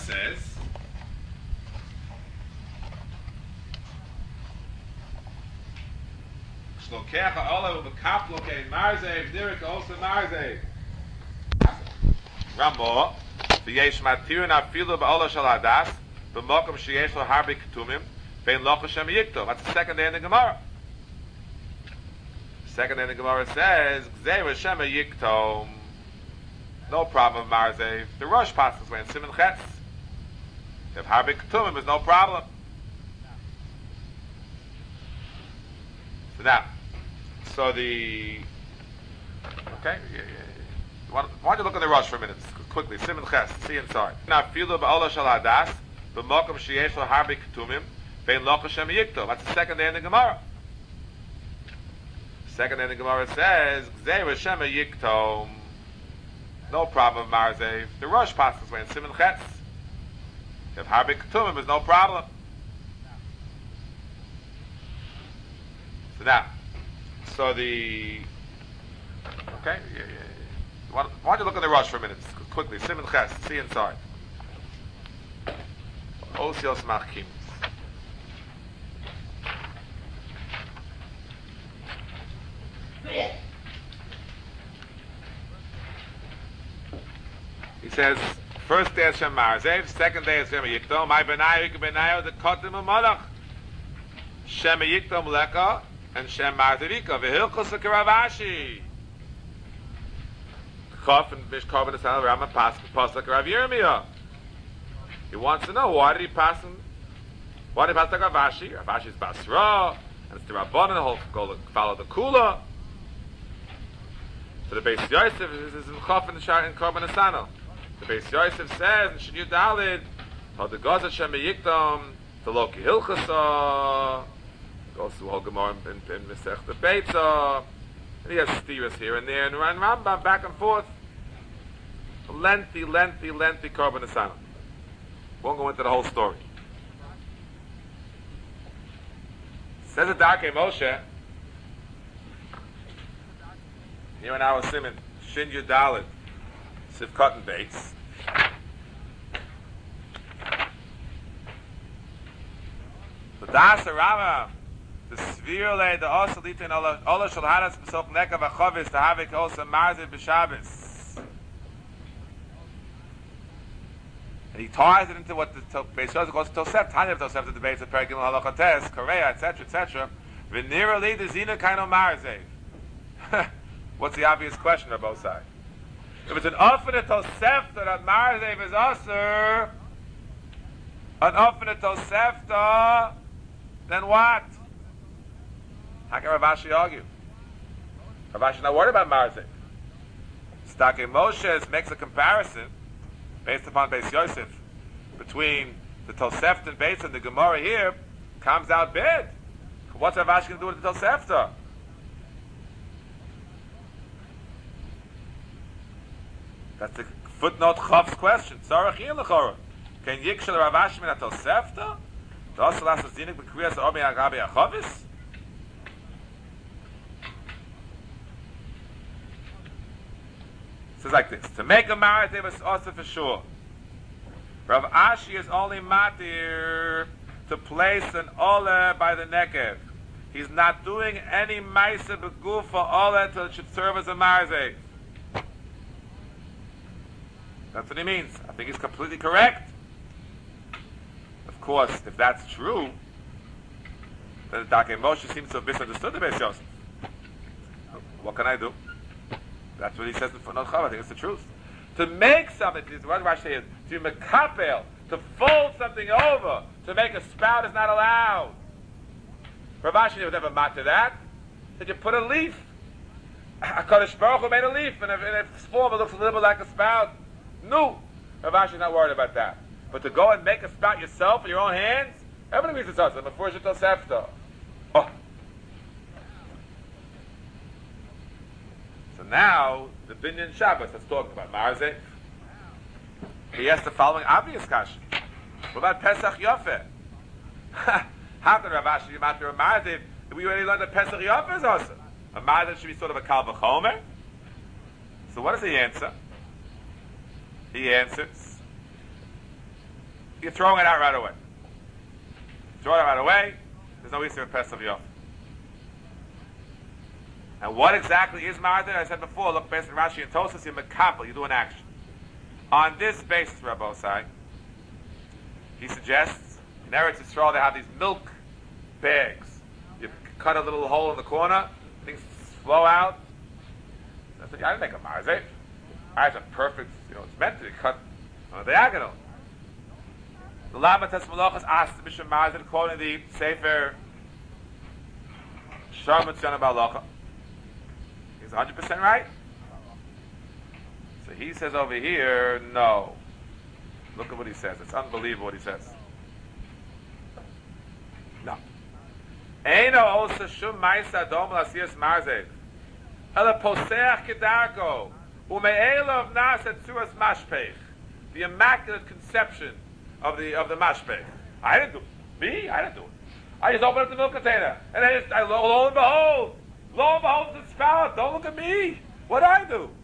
says, Shlokecha Olav B'Kaploke Marzev Dirik also Marzev. Rambo, V'yesh Matirun Afilu B'Olah Shal Hadas, B'Mokum Sheyesh Lo Harbi Ketumim, Vein Locha Shem Yikto. That's the second day in the Gemara. Second day in the Gemara says, Gzeir Shem Yikto. No problem, Marzev. The Rosh passes when Simon Chetz. If Harbi Ketumim is no problem. So now, okay, why don't you look at the Rosh for a minute, quickly, Simon Ches, see inside. Now, Filu Ba'olah Shal Hadas, B'Mokum Sheyesh Lo Harbi Ketumim, Vein Locha Shem Yikto. That's the second day in the Gemara. Second day in the Gemara says, Gzeir Shem Yikto. No problem, Marzev. The Rosh passes when Simon Ches. If Harbi Ketumim is no problem. So now, okay, why don't you look at the Rosh for a minute, quickly, Simon Ches, see inside. Osios Machkim. He says, first day is Shem Marzev, second day is Shem Yiktom, my Benayu the Kotim Malach, Shem Yiktom Leka, and Shem Marzevika, V'hilchus Ravashi. Chaf and Bish Korban Asal Rama Pasuk Rav Yirmiyah. He wants to know why did he pass like Ravashi? Ravashi is Basra, and it's the Rabbanan, the whole follow the Kula. So the Beis Yosef is in Chaf and Korban Asano. The Beis Yosef says in Shin Yudalid, how the Gaza Shem Yiktom, the Loki Hilchasa. Goes to whole Gemara in Masech the Beitza, and he has steers here and there, and Rambam back and forth. Lengthy Korban Asana. Won't go into the whole story. Says the Darkei Moshe, here in our Simon, Shin Yudalit, Sivkot and Beitz. The Das Rama. The Svirle, the Osalita, and Ola Shalhadas, Besok Neka Vachovis, the Havik also Marziv B'Shabbos. And he ties it into what the Beis Yosef goes to Tosef, Tanya Tosef, the debates of Perigim Halachates, Korea, etc. Venirali, the Zina Kaino Marziv. What's the obvious question on both sides? If it's an Ofene Tosef that Marziv is Aser, an Ofene Tosef, then what? How can Ravashi argue? Ravashi is not worried about Marziv. Darkei Moshe makes a comparison based upon Beis Yosef between the Tosefta and Beis and the Gemara here comes out bad. What's Ravashi going to do with the Tosefta? That's the footnote Chav's question. Tzarech yin l'chora. Can Yikshel Ravashi min ha-Tosefta? Das lasst uns dienen bekriyas Omi Agabi Achavis? Says like this: to make a marativ is also for sure. Rav Ashi is only matir to place an ole by the nekev. He's not doing any ma'aser beguf for ole until it should serve as a marativ. That's what he means. I think he's completely correct. Of course, if that's true, then the Darkei Moshe seems to have misunderstood the Beis Yosef. What can I do? That's what he says in Footnote Chav. I think it's the truth. To make something, what Rashi is, to mekapel, to fold something over, to make a spout is not allowed. Rav Ashi would never matter that. Did you put a leaf? HaKadosh Baruch Hu made a leaf, and its form it looks a little bit like a spout. No, Rav Ashi is not worried about that. But to go and make a spout yourself with your own hands, everybody reads the Tosefta. Before Tosefta. Oh. So now the Binyan Shabbos that's talking about Marzev. He asked the following obvious question: what about Pesach Yofeh? How can Rav Ashi be matter of Marzev? We already learned that Pesach Yofeh is also a Marzev should be sort of a Kal V'chomer. So what does he answer? He answers you're throwing it out right away. Throw it out right away. There's no Easter Pesach Yom. And what exactly is Marder? I said before, look, based on Rashi and Tosas, you're Mekapel, you do an action. On this basis, Rabbi Osai, he suggests, in Eretz Yisrael, they have these milk bags. You cut a little hole in the corner, things flow out. I said, I didn't make a Marzer. I have a perfect, it's meant to be cut on a diagonal. The Lama Tesmalachas asked Mishra Marzer, quoting the Sefer Sharmat Yana Balacha. He's 100% right. So he says over here, no. Look at what he says. It's unbelievable what he says. No. Eino osa shum ma'isa dom l'asiyas marzev. Ela poseach kedarko. Ume'elov nas etzuas mashpech. The immaculate conception of the mashpech. I didn't do it. Me? I didn't do it. I just opened up the milk container. And lo and behold, it's foul. Don't look at me. What did I do?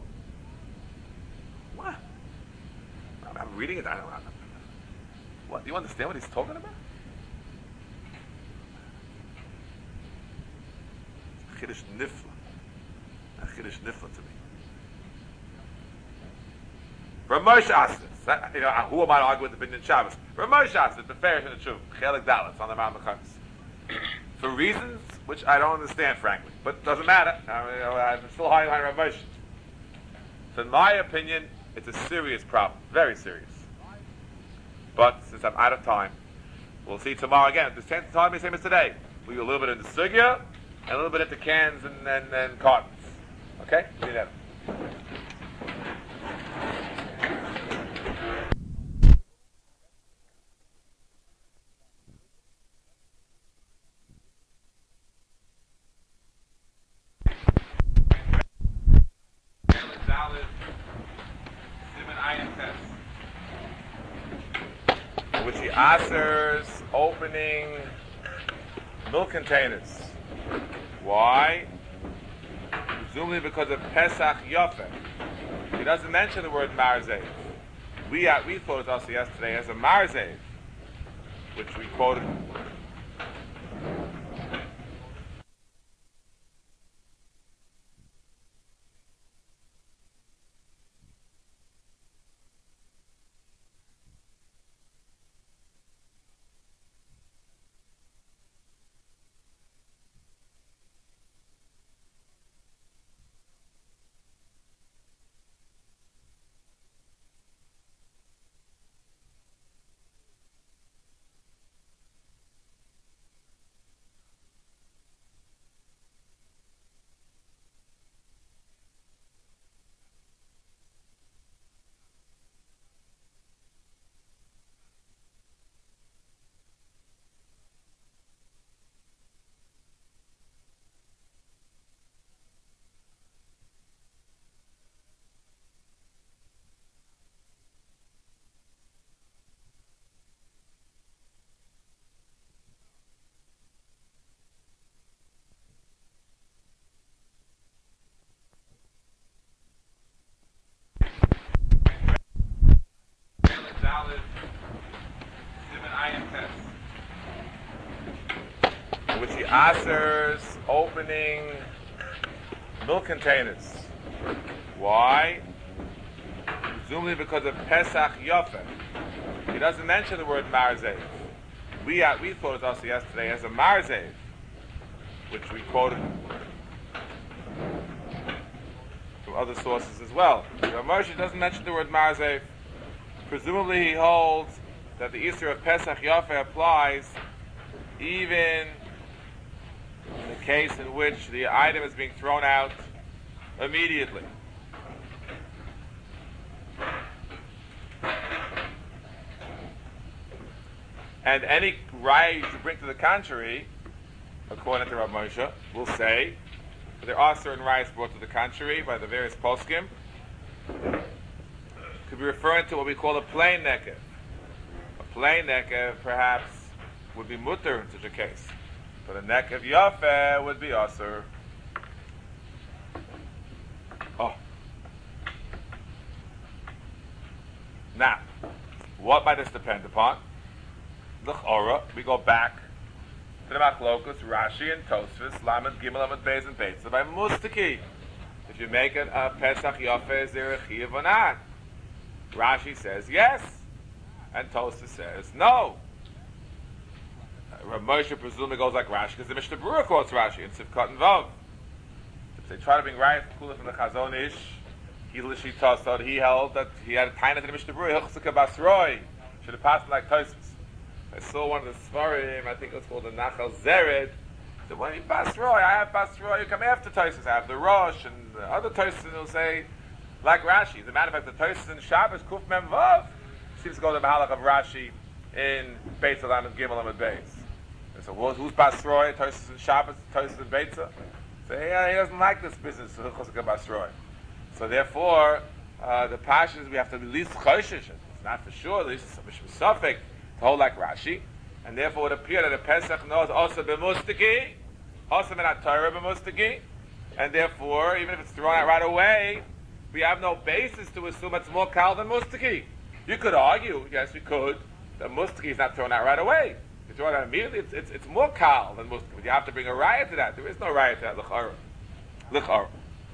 What? I'm reading it. I don't know. What? Do you understand what he's talking about? Chiddush nifla. A Chiddush nifla to me. Ramosh asked this. Who am I to argue with the Binyan Shabbos? Ramosh asked it. The fair to the truth. Chelik Dalet on the Mount Mechanis. For reasons which I don't understand, frankly, but it doesn't matter. I'm still hiding behind Ramosh. So, in my opinion, it's a serious problem, very serious. But since I'm out of time, we'll see tomorrow again. The same time, the same as today. We do a little bit into sugya and a little bit into cans and cartons. Okay? See you then. Which he answers opening milk containers. Why? Presumably because of Pesach Yofeh. He doesn't mention the word Marzev. We thought it was also yesterday as a Marzev, which we quoted. Which he answers opening milk containers. Why? Presumably because of Pesach Yofeh. He doesn't mention the word Marzev. We thought it was also yesterday as a Marzev, which we quoted from other sources as well. Moshe doesn't mention the word Marzev. Presumably he holds that the Easter of Pesach Yofeh applies even in the case in which the item is being thrown out immediately. And any raya you should bring to the contrary, according to Rav Moshe, will say that there are certain rayas brought to the contrary by the various poskim. Could be referring to what we call a plain nekev. A plain nekev, perhaps, would be mutter in such a case. But a nekev yafeh would be asur. Oh. Now, What might this depend upon? L'chora, we go back to the Machlokus, Rashi and Tosfos, Lamed Gimel, Lamed Beis and Beitza by Mustaki. If you make it a Pesach Yofeh, is there a Chiyuv or not? Rashi says yes, and Tosfos says no. Rav Moshe presumably goes like Rashi because the Mishnah Berurah quotes Rashi in Sivkot and Vav. If they try to bring Raya Kula from the Chazon Ish, he held that he had a taina to the Mishnah Berurah, Hilchzika Basroi, should have passed like Tosfos. I saw one of the Svarim, I think it was called the Nachal Zered. So when you Basroi, I have Basroi, you come after Tosfos. I have the Rosh and the other Tosfos will say, like Rashi. As a matter of fact, the Tosfos in Shabbos, Kuf Mem Vav, seems to go to the Mahalach of Rashi in Beitza Lamed Gimel Lamed Beis. So who's Basroi? Tosfos in Shabbos, Tosfos in Beitza. So he doesn't like this business of Hilchzika Basroi. So therefore, the passions we have to at least choshish. It's not for sure. At least it's a suffix to hold like Rashi, and therefore it would appear that the Pesach knows also b'mustaki, also menat Torah b'mustaki, and therefore even if it's thrown out right away, we have no basis to assume it's more kal than mustaki. You could argue, yes, we could, that mustaki is not thrown out right away. If you throw it out immediately, it's more kal than mustaki. But you have to bring a raya to that. There is no raya to that l'chara.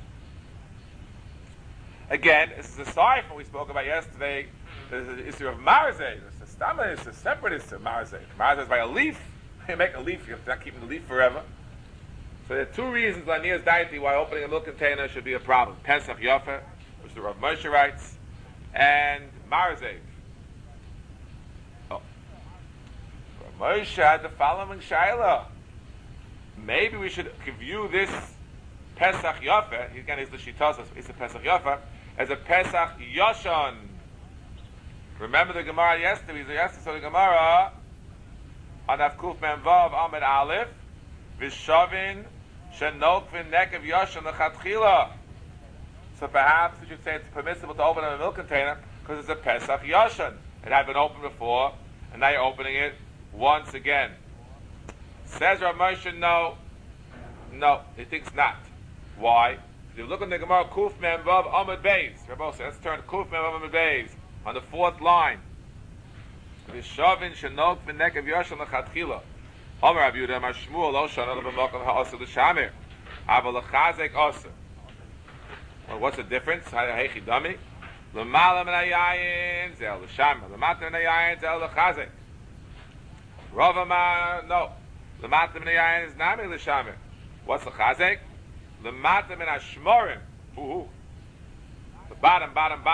Again, this is a side from we spoke about yesterday. There's the issue of marzeh. The stomach is a separate issue of marzeh. Marzeh is by a leaf. You make a leaf, you're not keeping the leaf forever. So there are two reasons on Nias Daiti why opening a milk container should be a problem. Pesach Yofeh, which the Rav Moshe writes, and marzeh. Oh. Rav Moshe had the following shaila. Maybe we should view this Pesach Yofeh, again, he's the Shitosas, it's a Pesach Yofeh, as a Pesach Yoshan. Remember the Gemara yesterday, so the Gemara on Avkuf Memvav Amid Aleph, Vishavin Shenokvin Nekev Yoshan Lechatchila. So perhaps we should say it's permissible to open a milk container because it's a Pesach Yoshan. It had been opened before, and now you're opening it once again. Says Rav Moshe, no, he thinks not. Why? If you look at the Gemara, Kuf Mem Vav Amud Beis. Let's turn to Kuf Mem Vav Amud Beis on the fourth line. Vishavin Shenok V'Nekev Yoshan L'Chatchila. Omer Rav Yehuda Mar Shmuel Lo Shana L'B'Mokom Ha'Oser L'Shamir. Aval L'Chazek Oser. Well, what's the difference? Heichi Dami. L'Mala Min HaYayin Zel L'Shamir. L'Mata Min HaYayin Zel L'Chazek. Rav Amar, no. L'Mata Min HaYayin is Nami L'Shamir. What's L'Chazek? L'Mata Min HaShmorim. The bottom.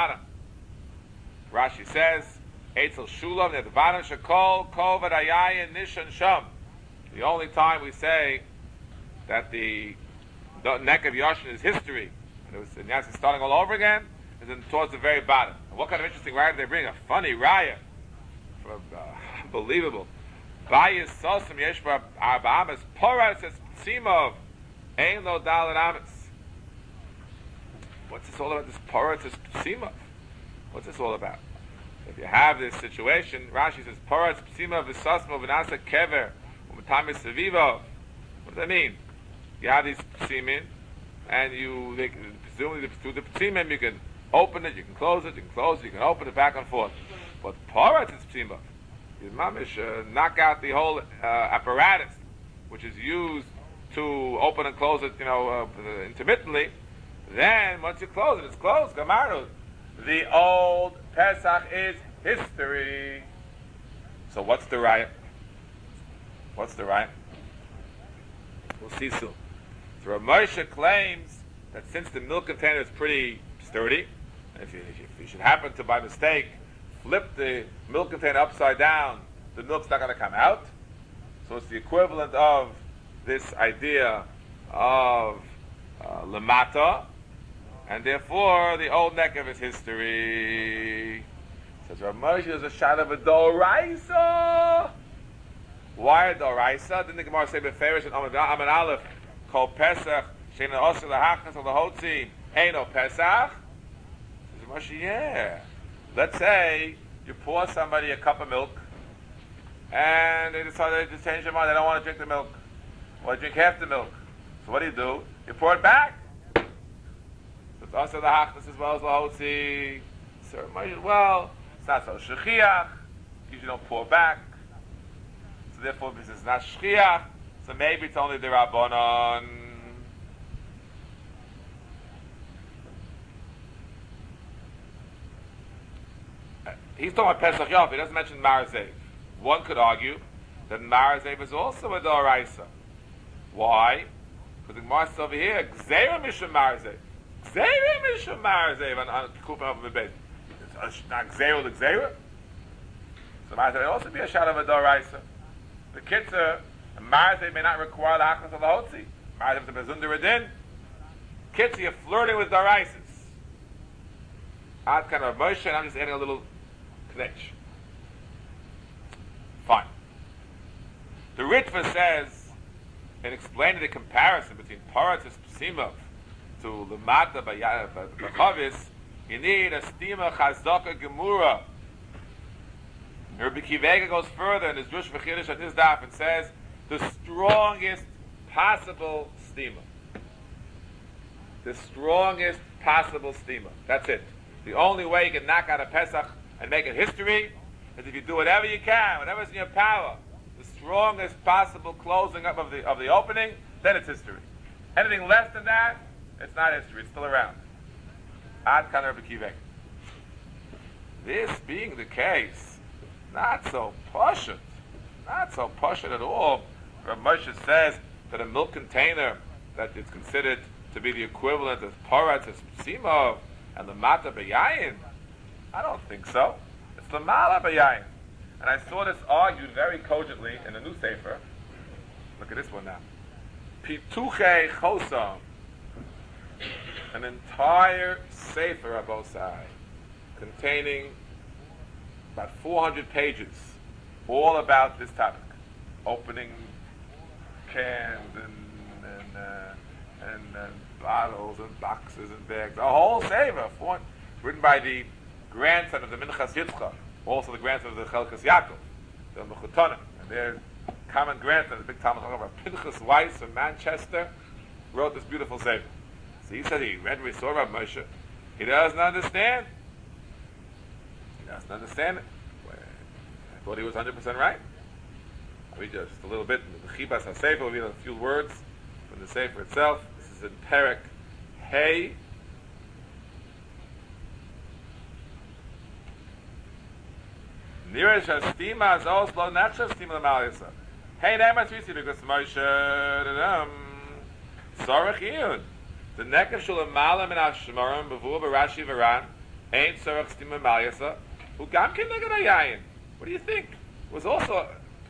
Rashi says, Eitzel Shulam, at the bottom, Shekol, Kol, V'Dayayin, Nishan, Sham. The only time we say that the neck of Yoshin is history, and now it's starting all over again, is towards the very bottom. And what kind of interesting raya they bring? A funny raya. Unbelievable. Bayis Sosim Yeshba Arba Amas, Poras es Simov, Ein Lo Dalet Amas. What's this all about, this Poras es Simov? What's this all about? If you have this situation, Rashi says, Poras Psima V'Sasmo V'Nasa Kever U'Matamis Sevivo. What does that mean? You have these Psimin, and presumably through the Psimim you can open it, you can close it, you can open it back and forth. But Poras is Psima. You mamish knock out the whole apparatus, which is used to open and close it, intermittently. Then once you close it, it's closed. Gamaru. The old Pesach is history. So what's the raya? We'll see soon. So Rav Moshe claims that since the milk container is pretty sturdy, if you should happen to by mistake flip the milk container upside down, the milk's not going to come out. So it's the equivalent of this idea of lemata, and therefore the old neck of his history. Says Rav Moshe is a shot of a doraisa. Why a doraisa? Didn't the Gemara say beferish and Amid Aleph called Pesach shein osir lahachnas or lahotzi eino Pesach? Says Rav Moshe, yeah. Let's say you pour somebody a cup of milk, and they decided to change their mind. They don't want to drink the milk, or drink half the milk. So what do? You pour it back. So it's also the hachnas as well as the hotzi. So well, it's not so shchiach. Usually don't pour back. So therefore, this is not shchiach. So maybe it's only the Rabbanon. He's talking about Pesach Yom. He doesn't mention Marazev. One could argue that Marazev is also a Doraisa. Why? Because the Gemara says over here, Gzeira Mishum Marazev. Gzeira Mishum Marazev on Kufan of the bed. It's not Gzeira the Gzeira. So Marazev may also be a shadow of a Doraisa. The Kitzur, Marazev may not require the Hachas of the Hotzi. Marazev is a Bezundar Adin. Kitzur, you're flirting with Doraisas. Ad kind of Moshe, and I'm just adding a little connection. Fine. The Ritva says, in explaining the comparison between Paratus Simov to Lamata Bachavis, you need a Stima Chazaka Gemura. Rabbi Kivega goes further in his Drush V'Chiddush on his daf and says, the strongest possible Stima. The strongest possible Stima. That's it. The only way you can knock out a Pesach and make it history is if you do whatever you can, whatever's in your power, the strongest possible closing up of the opening, then it's history. Anything less than that, it's not history. It's still around. Ad kan Rabbi Kivek. This being the case, not so pashut at all. Rav Moshe says that a milk container that is considered to be the equivalent of paratz as simov and the mata b'yayin. I don't think so. It's the mala b'yayin. And I saw this argued very cogently in a new sefer. Look at this one now. Pituche Chosam. An entire sefer Abosai containing about 400 pages all about this topic. Opening cans and bottles and boxes and bags. A whole sefer written by the grandson of the Minchas Yitzchak, also the grandson of the Chelkas Yaakov, the Mechutonim, and their common grandson, the big Talmud Chacham, Pinchas Weiss from Manchester, wrote this beautiful sefer. So he said he read we saw Rav Moshe. He doesn't understand. He doesn't understand it. I thought he was 100% right. I'll read just a little bit. The Chibas HaSefer will read a few words from the sefer itself. This is in Perek Hey. Nira shastima is also not shastima l'malisa. Hey, that must be because Moshe Sorach Iyun. The nekev shul malam in Hashmarim b'vu b'Rashi v'Ran ain't Sorach stima malisa. Who gam ken neged hayayin? What do you think? It was also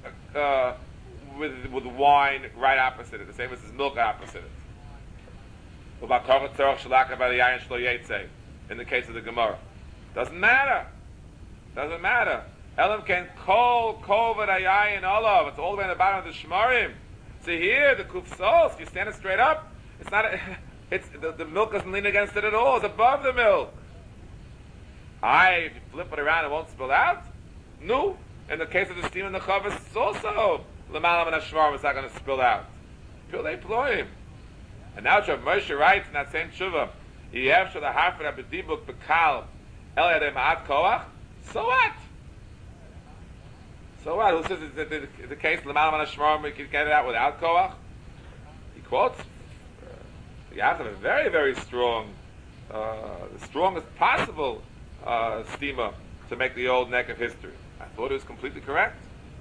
with wine right opposite it, the same as his milk opposite it. U'bakochet Sorach shalaka b'yayin shlo yetze. In the case of the Gemara, doesn't matter. Doesn't matter. Elam can kol kovad hayayin olav. It's all the way in the bottom of the shmarim. See here, the kufsos. You stand it straight up. It's not. It's the milk doesn't lean against it at all. It's above the milk. If you flip it around, it won't spill out. No. In the case of the steam and the chavos, it's also l'malam and hashmarim. It's not going to spill out. Pilei ployim. And now Rav Moshe writes in that same tshuva, Yev shel hafra b'dibuk b'kal el yadei ma'at koach. So what? So what? Who says it's the case l'malam and hashmarim we can get it out without koach? He quotes Yaakov a very, very strong, the strongest possible stima to make the old neck of history. I thought it was completely correct.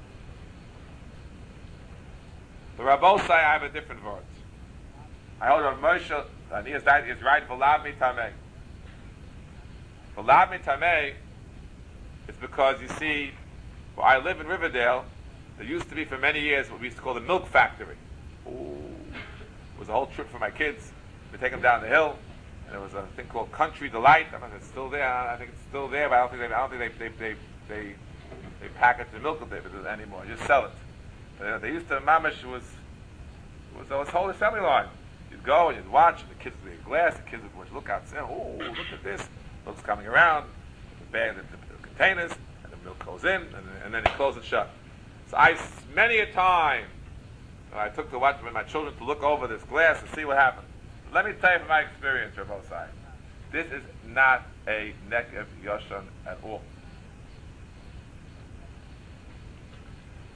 The Rabbos say I have a different word. I hold Rav Moshe, and he is right, V'lav mi tamei. V'lav mi tamei is because, you see, where I live in Riverdale, there used to be for many years what we used to call the milk factory. Ooh. It was a whole trip for my kids. We take them down the hill, and there was a thing called Country Delight. I don't know if it's still there. I think it's still there, but I don't think they package the milk anymore. Just sell it. But they used to mamish was a whole assembly line. You'd go and you'd watch, and the kids would be in glass. The kids would look out and say, "Oh, look at this! Milk's coming around." The bag, the containers, and the milk goes in, and then you close it shut. So many a time I took to watch with my children to look over this glass and see what happened. Let me tell you from my experience, Rabbi Osai, this is not a nekev yoshan at all.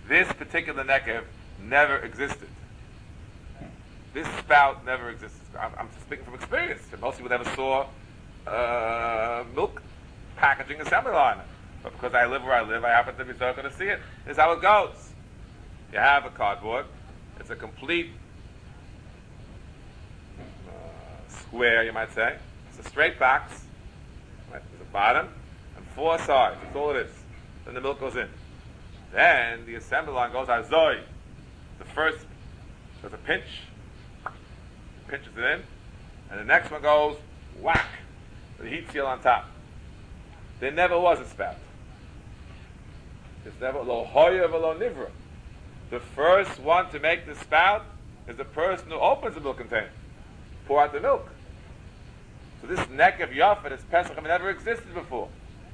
This particular nekev never existed. This spout never existed. I'm speaking from experience. Most people never saw milk packaging assembly line. But because I live where I live, I happen to be so going to see it. This is how it goes. You have a cardboard. It's a complete square, you might say. It's a straight box. Right? There's a bottom and four sides. That's all it is. Then the milk goes in. Then the assembly line goes azoi. The first, there's a pinch. Pinches it in. And the next one goes whack. The heat seal on top. There never was a spout. There's never lo hoya v'lo nivra. The first one to make the spout is the person who opens the milk container. Pour out the milk. So this nekev yafa, this pesach, never existed before.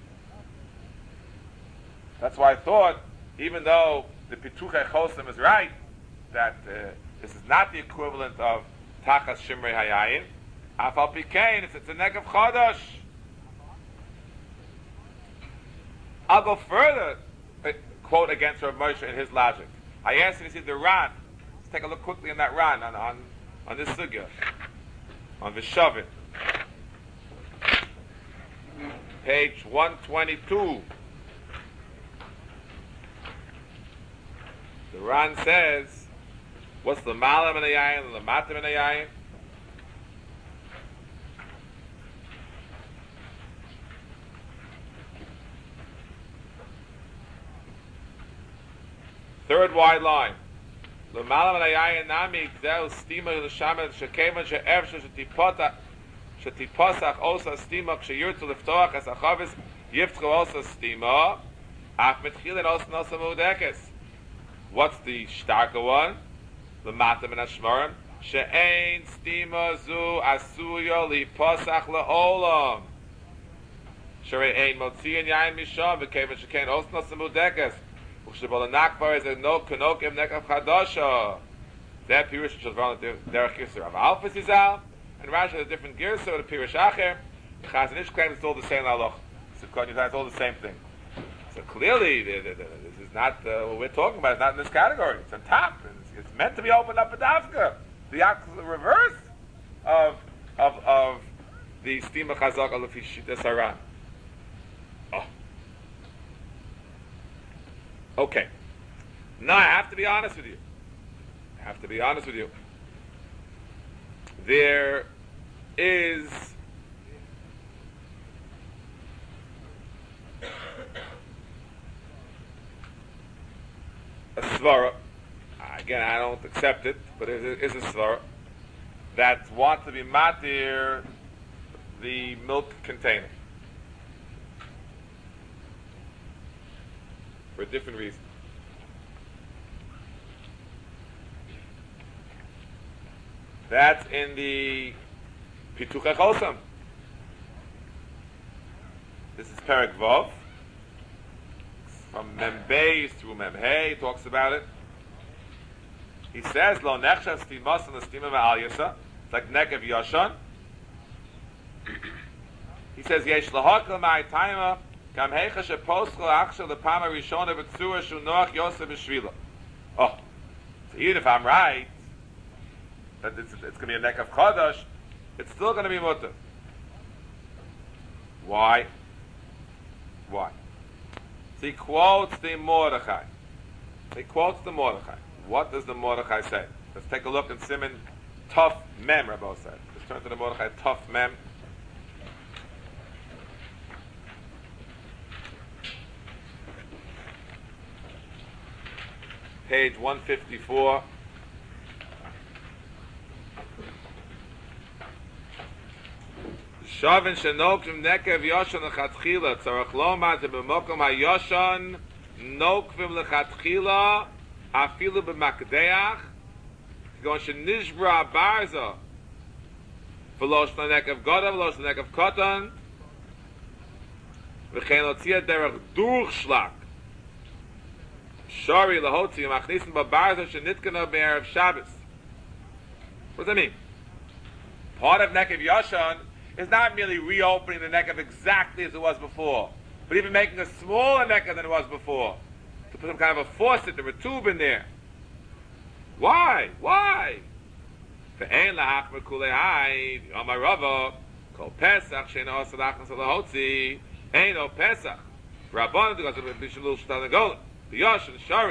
That's why I thought, even though the Pituchei Chosim is right, that this is not the equivalent of Tachas Shimrei Hayayin, Afal Pikein, it's a nekev Chodosh. I'll go further, quote against Rav Moshe in his logic. I asked him, he said, the Ran. Let's take a look quickly in that Ran on this sugya, on Vishavin. Page 122. The Ran says, what's the Malam in a Yayin and the Matam in a Yayin? Third wide line. The Malam in a Yayin Nami Gzel Stima L'Shamet Shekevan She'ev Shetipasach Osa Stima K'Sheyurtu L'Ftoach Es Achavis Yiftchu Osa Stima Ach Mitchilin Osa Nosa Mudekes. What's the starker one? The Matam and Ashmarim. She'ein Stima Zu Asuyo L'Pasach L'Olam. She'ein Motzian Yayin Misham V'Kevan Shekein Osa Nosa Mudekes. U'Shebol Nakbar is a no Kenokim Nekav Chadasha. That Pirush which is around the Derech Yisur of Alpha Zizal. And Rashi has a different gear, so the Pirush Acher. The Chazon Ish claims it's all the same halach. So it's all the same thing. So clearly, this is not what we're talking about. It's not in this category. It's on top. It's meant to be opened up at Dafka. The absolute reverse of the Stima Chazak al Lefishita Saran. Oh. Okay. Now I have to be honest with you. There is a svara. Again, I don't accept it, but it is a svara that wants to be matir the milk container for a different reason. That's in the Pituchei Chosim. This is Perek Vav. From Mem Beis through Mem Hey, he talks about it. He says, Lo nechsha stimas and the stima ma'al yasa. It's like nekev yashan. He says, Yesh lahakal ma'i taima kam heicha sheposcha achsha lepama rishona v'tzua shu noach yosef b'shvila. Oh, so even if I'm right, that it's going to be a nekev chadash, it's still going to be mutter. Why? So he quotes the Mordechai. What does the Mordechai say? Let's take a look in Siman Tuf Mem, Rabbi said. Let's turn to the Mordechai Tuf Mem. Page 154. Shavin shenokvim nekev yoshan lechatchila tzarach lomar b'mokom hayoshan nokvim lechatchila afilu b'makdeach gon shenishbra barza v'losh nekev godav v'losh nekev kotan v'chein lotzia derech durchschlag shari lahotzi machnisim b'barza shenitkana b'erev Shabbos. What does that mean? Part of nekev yoshan is not merely reopening the nekev exactly as it was before, but even making a smaller nekev than it was before. to put some kind of a faucet or a tube in there. Why? Why? The ein lahachmer kulei hai, Amar Rava, kol Pesach she'eino osel lachnas alahotzi, eino Pesach. Rabbanan because of Bishulul Shtan Gola, Biyosh and Shari,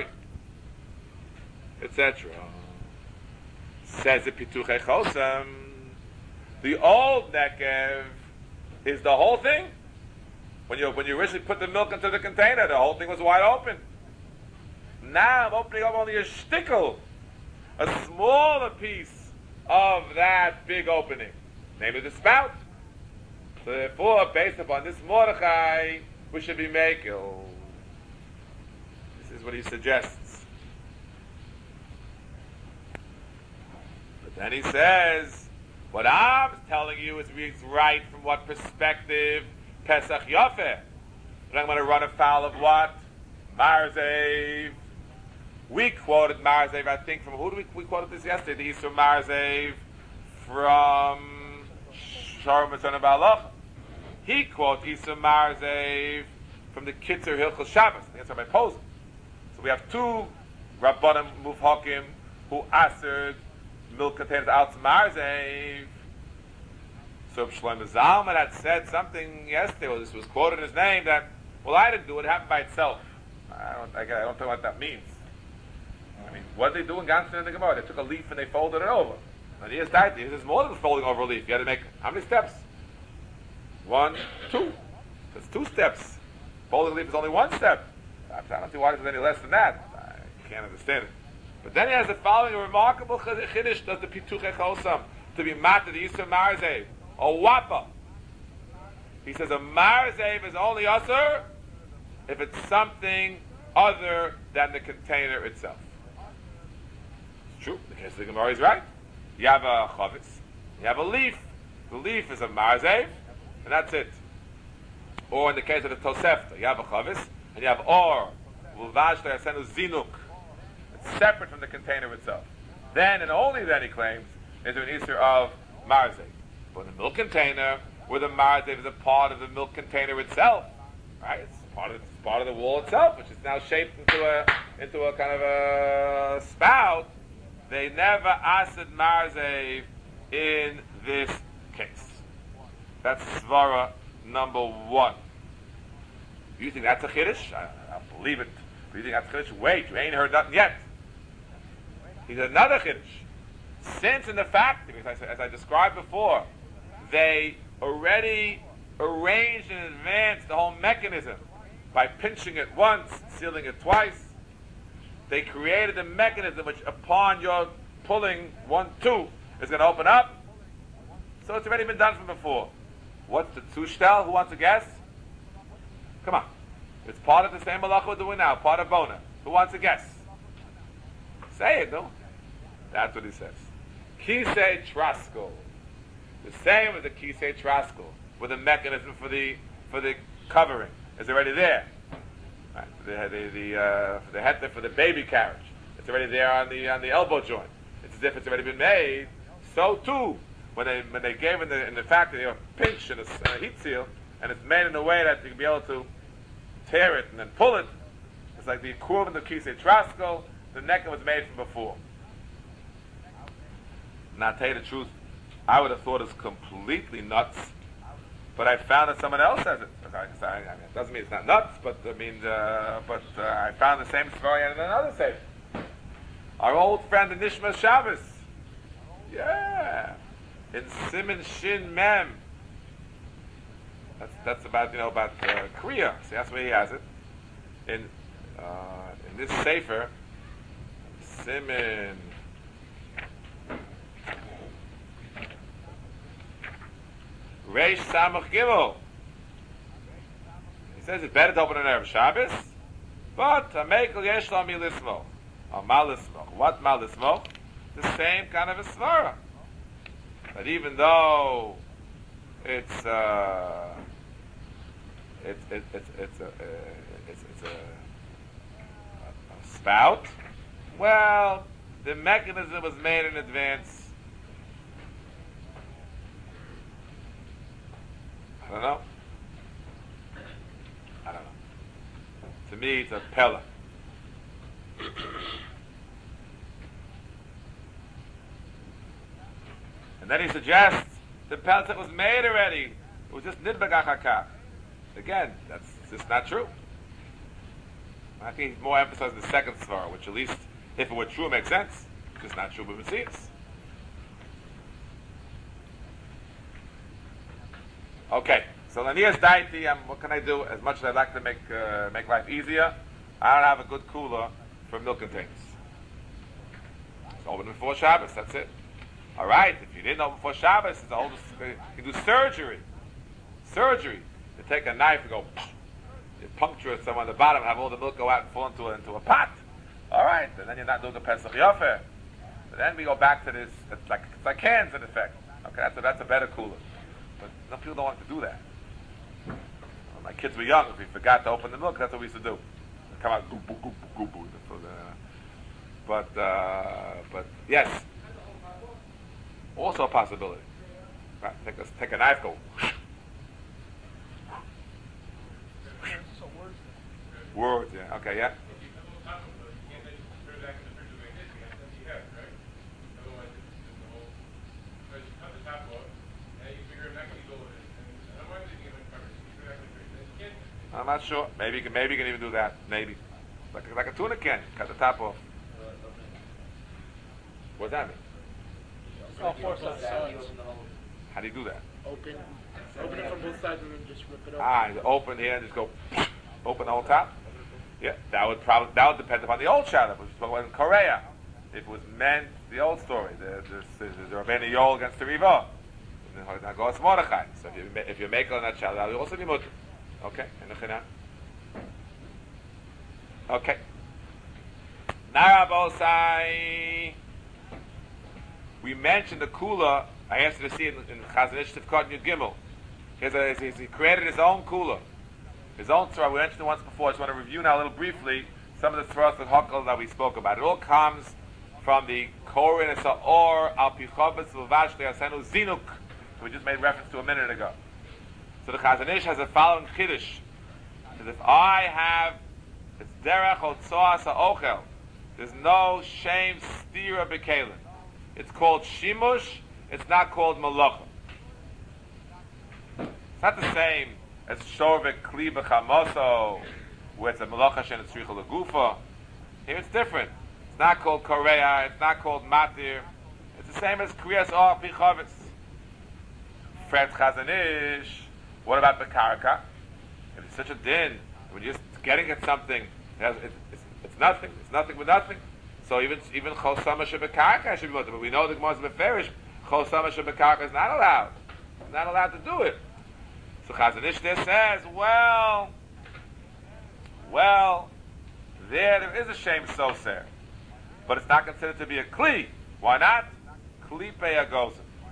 etc. Says the Pituchei Chosam, the old Nekev is the whole thing. When you originally put the milk into the container, the whole thing was wide open. Now I'm opening up only a shtickle, a smaller piece of that big opening, namely the spout. So therefore, based upon this Mordechai, we should be making. This is what he suggests. But then he says, what I'm telling you is reads right from what perspective? Pesach Yafeh. But I'm going to run afoul of what? Marzev. We quoted Marzev, I think, from who did we quoted this yesterday? The Yisur Marzev from Sharm Mitzvah Ba'alach. He quotes Yisur Marzev from the Kitzur Hilchos Shabbos. That's Rabbi Posen. So we have two Rabbanim Muvhakim who answered milk containers out to Marzev. So Shlomo Zalman had said something yesterday, well, this was quoted in his name, that, well, I didn't do it, it happened by itself. I don't know what that means. I mean, what did they do in Ganson and the Gemara? They took a leaf and they folded it over. And here's more than folding over a leaf. You had to make, how many steps? 1, 2. That's 2 steps. Folding a leaf is only 1 step. I don't see why there's any less than that. I can't understand it. But then he has the following remarkable chiddush, does the Pituchei Chosam, to be matter the Yisur Marzev. A wappa. He says a marzev is only usher if it's something other than the container itself. It's true. The case of the Gemara is right. You have a chavetz. You have a leaf. The leaf is a marzev, and that's it. Or in the case of the tosefta, you have a chavetz, and you have or ulvash le'asenu zinuk. It's separate from the container itself. Then and only then, he claims, is there an issue of marzev. But the milk container, where the marzev is a part of the milk container itself, right? It's part of the wall itself, which is now shaped into a kind of a spout. They never asked marzev in this case. That's svara number 1. You think that's a chiddush? I believe it. But you think that's a chiddush? Wait, you ain't heard nothing yet. He's another chiddush. Since in the fact, as I described before, they already arranged in advance the whole mechanism by pinching it once, sealing it twice. They created a mechanism which, upon your pulling 1, 2, is going to open up. So it's already been done from before. What's the tushtel? Who wants to guess? Come on. It's part of the same malacha we're doing now, part of Bona. Who wants to guess? Say it, no? That's what he says. Kisei Trasko. The same as the Kisei Trasko, with the mechanism for the covering is already there. Right. The heter for the baby carriage, it's already there on the elbow joint. It's as if it's already been made. So too, when they gave in the factory a pinch and a heat seal, and it's made in a way that you can be able to tear it and then pull it. It's like the equivalent of Kisei Trasko. The neck was made from before. Now, to tell you the truth, I would have thought it's completely nuts, but I found that someone else has it. I mean, it doesn't mean it's not nuts, but I mean, I found the same story in another sefer. Our old friend, the Nishma Shabbos, yeah, in Siman Shin Mem. That's about Kriya. See, that's where he has it. In this sefer, Siman. Reish Samach Gimel. He says it's better to open an Erev Shabbos, but a Mekel Yesh Lo Milismo. Or Malismo. What Malismo? The same kind of a svara. But even though it's a spout, well, the mechanism was made in advance. I don't know. To me, it's a pella. And then he suggests the peltek was made already. It was just nidbag achakach. Again, that's just not true. I think he's more emphasizing the second svara, which at least, if it were true, makes sense. It's just not true, but we see it. Okay, so Lanias Daiti, what can I do? As much as I'd like to make life easier, I don't have a good cooler for milk containers. It's open before Shabbos, that's it. Alright, if you didn't open before Shabbos, it's the oldest, you can do surgery. Surgery. You take a knife and go, you puncture it somewhere on the bottom, have all the milk go out and fall into a pot. Alright, and then you're not doing a Pesach Yofer. But then we go back to this, it's like cans in effect. Okay, that's a better cooler. But some people don't want to do that. When my kids were young, if we forgot to open the milk, that's what we used to do. It'd come out, goop, goop, goop, goop, goop. But yes, also a possibility. Right, take a knife, go. Words, yeah. Okay, yeah. I'm not sure. Maybe you can even do that. Maybe like a tuna can. Cut the top off. What does that mean? Oh, 4 sides. How do you do that? Open it from both sides and then just rip it open. You open here and just go open the whole top. Yeah, that would depend upon the old shadow. We spoke about in Korea. If it was meant the old story, the Rabbeinu Yol against the Riva, now goes Mordechai. So if you make on that shadow, that will also be mutter. Okay, okay. Narabosai. We mentioned the kula. I asked you to see in Chazon Ish Tivkot Yud Gimel. He created his own kula, his own tzara. We mentioned it once before. I just want to review now a little briefly some of the tzaras of Hakel that we spoke about. It all comes from the Korin Esa'or Al Pichovetz L'Vash Le'asenu Zinuk. We just made reference to a minute ago. So the Chazon Ish has a following chiddush: that if I have it's derech otzoas ha'ochel, there's no shame stira b'kelim. It's called shimush. It's not called malacha. It's not the same as shorvek kli b'chamoso, where it's a malacha shen tzricha legufa. Here it's different. It's not called korea. It's not called matir. It's the same as kriyas or pichavetz. Fred Chazon Ish. What about the karaka? If it's such a din, when you're just getting at something, it's nothing. It's nothing with nothing. So even chosama shebekarka should be mutter. But we know the Gemara is beferish. Chosama shebekarka is not allowed. It's not allowed to do it. So Chazon Ish there says, well, there is a shame soser, but it's not considered to be a kli. Why not? Kli peyagosim.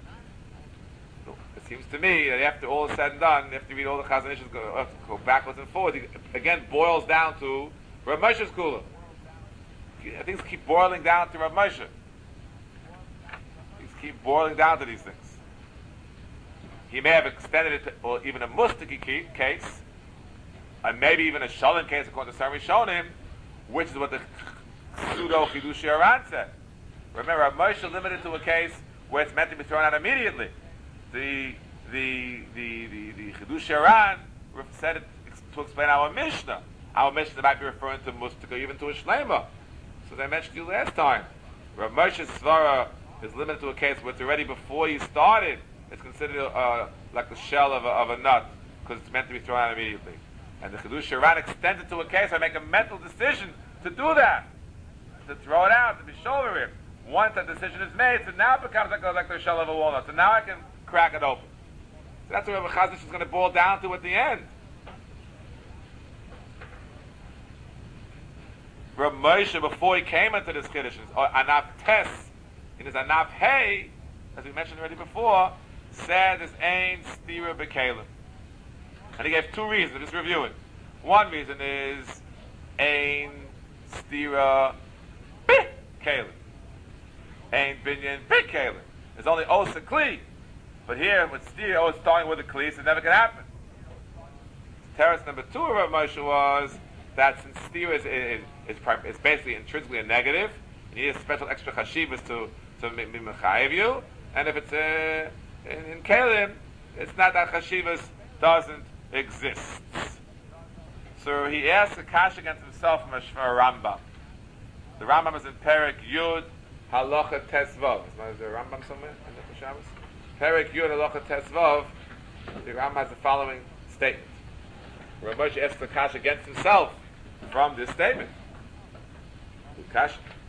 It seems to me that after all is said and done, after you read all the Chazon Ish, go backwards and forwards, it again boils down to Rav Moshe's kula. Things keep boiling down to Rav Moshe. Things keep boiling down to these things. He may have extended it to, or even a mustiki case, and maybe even a shalom case according to some Rishonim, which is what the pseudo chidushi aran said. Remember, Rav Moshe limited to a case where it's meant to be thrown out immediately. The Chidush Aran said it to explain our Mishnah. Our Mishnah might be referring to Mustika, even to a Shlema. So they mentioned you last time. Rav Moshe's svara is limited to a case where it's already before you started. It's considered like the shell of a nut because it's meant to be thrown out immediately. And the Chidush Aran extends it to a case where I make a mental decision to do that, to throw it out, to be shoulder it. Once that decision is made, so now it becomes like the shell of a walnut. So now I can crack it open. So that's what Rav Chazon Ish is going to boil down to at the end. Rav Moshe, before he came into this chiddush, Anaf Tes, in his Anaf Hey, as we mentioned already before, said this ain't stira b'kelim. And he gave two reasons. I'm just reviewing. One reason is ain't stira b'kelim. Ain't binyan b'kelim. There's only osa kli. But here, with stira, it's starting with a kli, so it never can happen. Terrace number 2 of Rav Moshe was that since stira is basically intrinsically a negative, you need a special extra chashivas to mechayev you, and if it's in Kalim, it's not that Chashivas doesn't exist. So he asked the Kash against himself from a Rambam. The Rambam is in Perek Yud Halacha Tesvav. Is there a Rambam somewhere in the Shabbos? Perek Yud Halacha Tesvav. The Rambam has the following statement. Rav Moshe asks the Kash against himself from this statement. The Kash.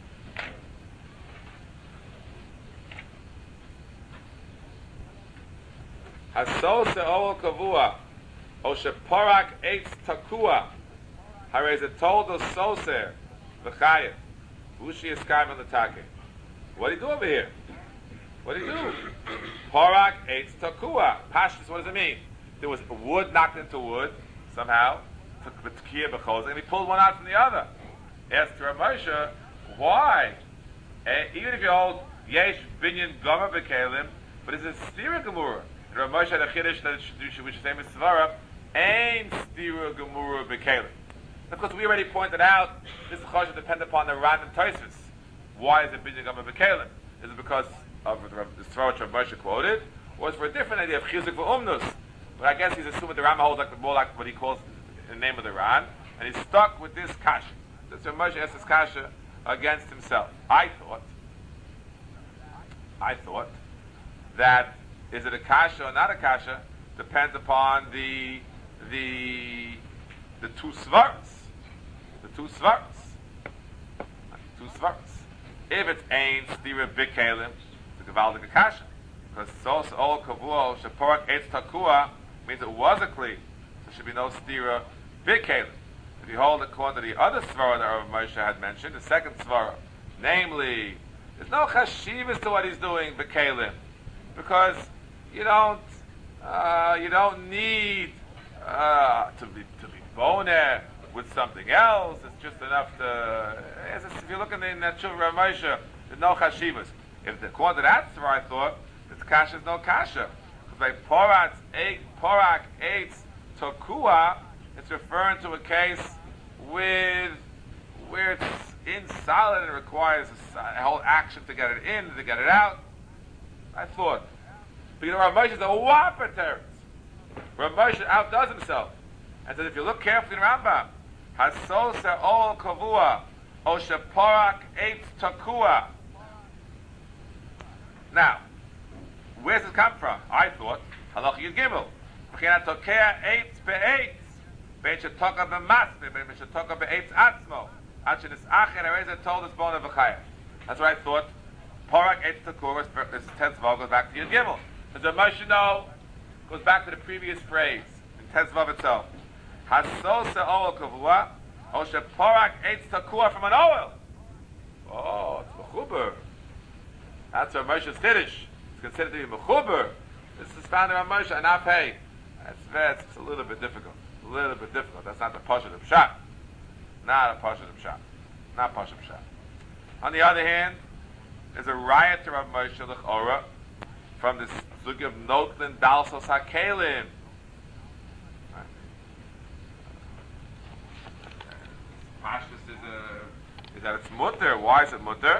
Hasol se'ol kavua, o sheporak eitz takua, harei ze toldos soser, v'chayev, ushi eskayim on the take. What do you do over here? What do you do? Porak eitz takua. Pashtus, what does it mean? There was wood knocked into wood, somehow, and he pulled one out from the other. Asked Rav Moshe, why? Even if you hold yesh binyan gomer b'kelim, but it's a stira gemura. Rav Moshe had a chiddush that which is same as Svara, ain't stira gemura b'kelim. Of course, we already pointed out this choshen depends upon the random Tosfos. Why is it binyan gomer b'kelim? Is it because of the Svara which Rav Moshe quoted, or is it for a different idea of chizuk v'umnus? But I guess he's assuming the Rambam holds more like what he calls the name of the Ran, and he's stuck with this kasha. So Moshe asked this kasha against himself. I thought that is it a kasha or not a kasha depends upon the two svaras. The two svaras. If it's ain stira b'kelim, it's a gevaldik kasha. Because sos ol kavuo sheporak eitz takua means it was a kli. There should be no stira b'kelim. If you hold according to the other svara that Rav Moshe had mentioned, the second svara, namely, there's no chashivas to what he's doing b'kelim, because you don't need to be boner with something else. It's just enough to. If you look in that Shuv Rav Moshe, there's no chashivas. If according to that svara, I thought this kasha is no kasha. Because by porak eitz tokua, it's referring to a case where it's in solid and it requires a whole action to get it in, to get it out. I thought. But Rav Moshe is a whopper terrorist. Rav Moshe outdoes himself. And says, if you look carefully in Rambam, Hasol se'ol kavua, o sheporak eitz takua. Now, where's this come from? I thought, Halach Yud Gimel. V'chinat tokea eitz be'eitz. Bein shetoka b'masne, bein shetoka be'eitz atzmo. Ad shenis'acher ereza told us bona v'chayev. That's what I thought. Porak eitz takua, this Tetzvav goes back to Yud Gimel. As the Moshe know, goes back to the previous phrase in Tetzvav itself. Hasol se'ol kavua, o sheporak eitz takua from an oil. Oh, it's mechuber. That's Rav Moshe's chiddush. It's considered to be mechuber. This is found in Rav Moshe and Apei. It's a little bit difficult. That's not the Pashat of Pshat. Not a Pashat of Pshat. On the other hand, there's a riot to Rav Moshe l'chora from this sugi of Notlin Dalsos HaKelim. Pashtus is that it's mutter. Why is it mutter?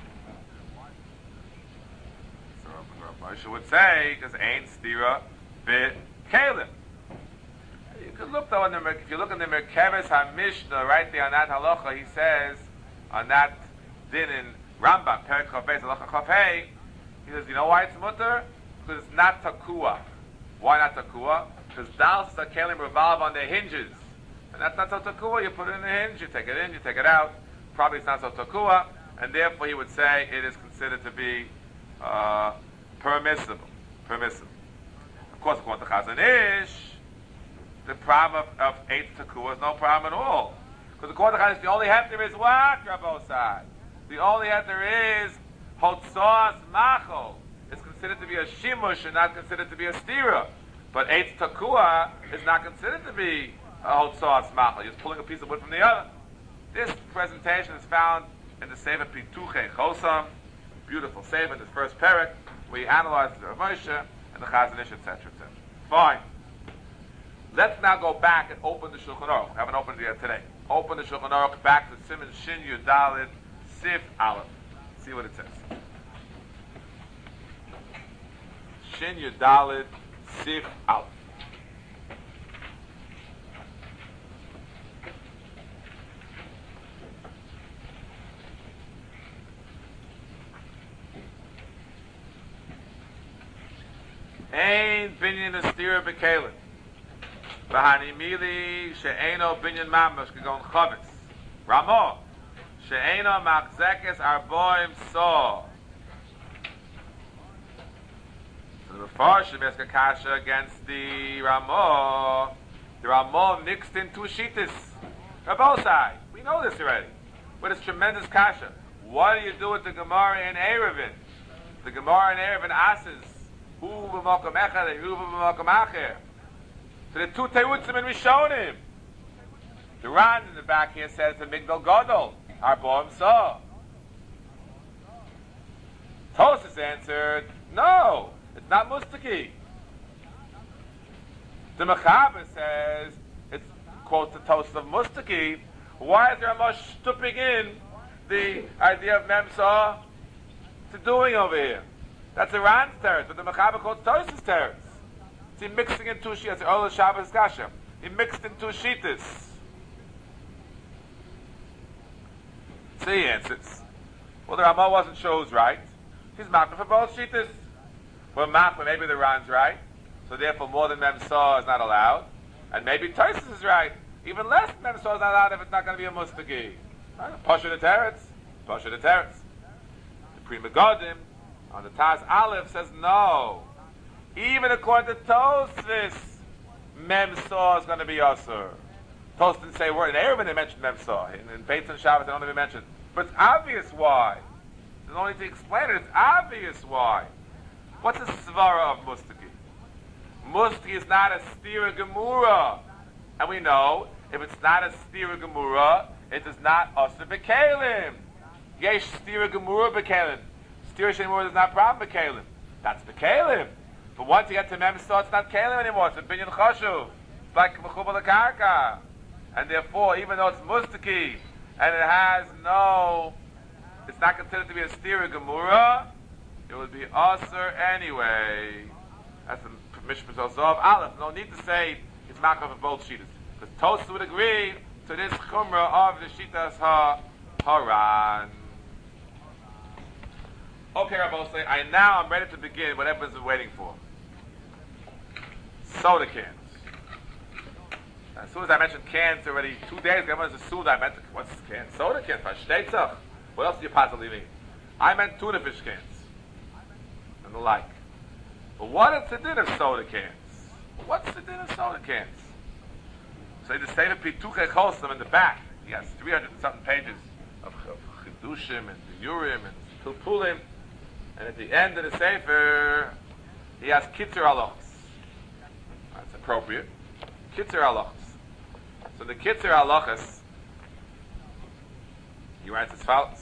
So Rav Moshe would say, because ain't stira bit kelim. You could look though if you look in the Merkeves HaMishnah, right there on that halacha, he says on that din in Rambam, Perek Chav Beis halacha Chav Hei, he says, you know why it's mutter? Because it's not takua. Why not takua? Because Dalsos HaKelim revolve on their hinges. And that's not so takua, you put it in the hinge, you take it in, you take it out. Probably it's not so takua, and therefore he would say it is considered to be permissible. Of course, according to Chazon Ish, the problem of eitz takua is no problem at all. Because according to Chazon Ish, the only heter is what, Rabosai? The only heter is hotzos machol. It's considered to be a shimush and not considered to be a stira. But eitz takua is not considered to be a hotzos machal. You're just pulling a piece of wood from the other. This presentation is found in the Sefer Pituchei Chosam, beautiful Sefer in this first perek, where he analyzes the Rav Moshe and the Chazon Ish, etc., etc. Fine. Let's now go back and open the Shulchan Aruch. I haven't opened it yet today. Open the Shulchan Aruch back to Siman Shin Yud Daled Sif Aleph. See what it says. Shin Yudalid Sif Aleph. Ein binyan estira bekalin. V'hani mili she'eno binyan mamash gegon chavetz. Ramo she'eno machzekes arboim so. So the Mefarshim ask a kasha against the Ramo. The Ramo mixed in two shittas. Rabosai, we know this already. But it's tremendous kasha. What do you do with the Gemara in Erevin? The Gemara in Erevin asks, Hu b'mokom echad, Hu b'mokom acher. So the two Teutzim in Rishonim. The Ran in the back here says the Migdal Gadol, Arboim saw. Tosas answered, no, it's not Mustaki. The Mechaber says, it's, quote, the Tosas of Mustaki. Why is there a much stooping in the idea of Memsa to doing over here? That's Iran's teretz, but the Mechaber quotes Tosas teretz. He mixing in two shittas. The Ola Shabbos Gashem. He mixed in two shittas. So he answers, well, the Ramah wasn't sure who's right. He's machmir for both shittas. Well, machmir, maybe the Ran's right. So therefore, more than Memsa is not allowed. And maybe Tosas is right. Even less than Memsa is not allowed if it's not going to be a mustaki. Pasha the teretz. Pasha the teretz. The Pri Megadim on the Taz Aleph says no. Even according to Tosfos, Memsa is going to be Asur. Tosfos didn't say a word. In Erevin they mentioned Memsa. In Beitz and Shabbos they don't even mention. But it's obvious why. There's no need to explain it. It's obvious why. What's the svara of Mustaki? Mustaki is not a stira gemura. And we know, if it's not a stira gemura, it is not Asur b'kelim. Yesh stira gemura b'kelim. Stira gemura is not problem b'kelim. That's b'kelim. But once you get to Memsa, it's not Kalim anymore. It's a binyan chashuv. It's like Mechubal Karka. And therefore, even though it's Mustaki, and it has no, it's not considered to be a stira gemura, it would be Asur anyway. That's the Mishpat Zov Aleph. No need to say it's Makar for both Shittas. Because Tosfos would agree to this Chumrah of the Shittas HaRan. Okay, Rabbi, I'm ready to begin what everyone's been waiting for. Soda cans. As soon as I mentioned cans already 2 days ago, everyone's assumed I meant, what's cans? Soda cans, Pashtetzach. What else do you possibly mean? I meant tuna fish cans. And the like. But what is the din of soda cans? What's the din of soda cans? So the Sefer Pituchei Chosim in the back, he has 300 and something pages of Chidushim and Urim and Pilpulim. And at the end of the Sefer, he has Kitzur Halachos. That's appropriate. Kitzur Halachos. So the Kitzur Halachos, he writes as follows.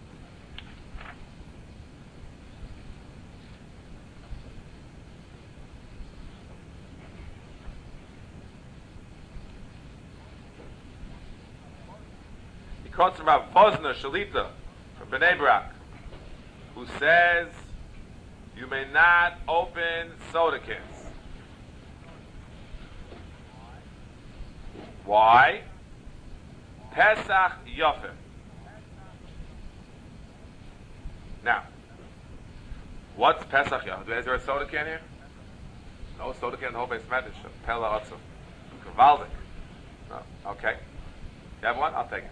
He quotes from Rav Vosner Shalita from Bnei Brak, who says you may not open soda cans. Why? Pesach Yofim. Now, what's Pesach Yofim? Is there a soda can here? No soda can in the whole base medish. Pella Otzum. Kavaldik. No. Okay. You have one? I'll take it.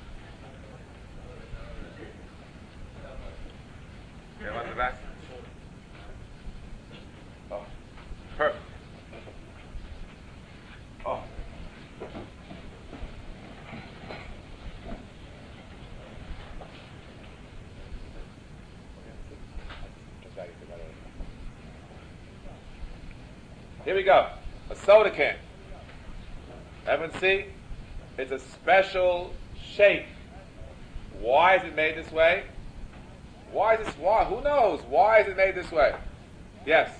You have one in the back? Oh. Perfect. Oh. Here we go. A soda can. Everyone see? It's a special shape. Why is it made this way? Why is this? Why? Who knows? Why is it made this way? Yes.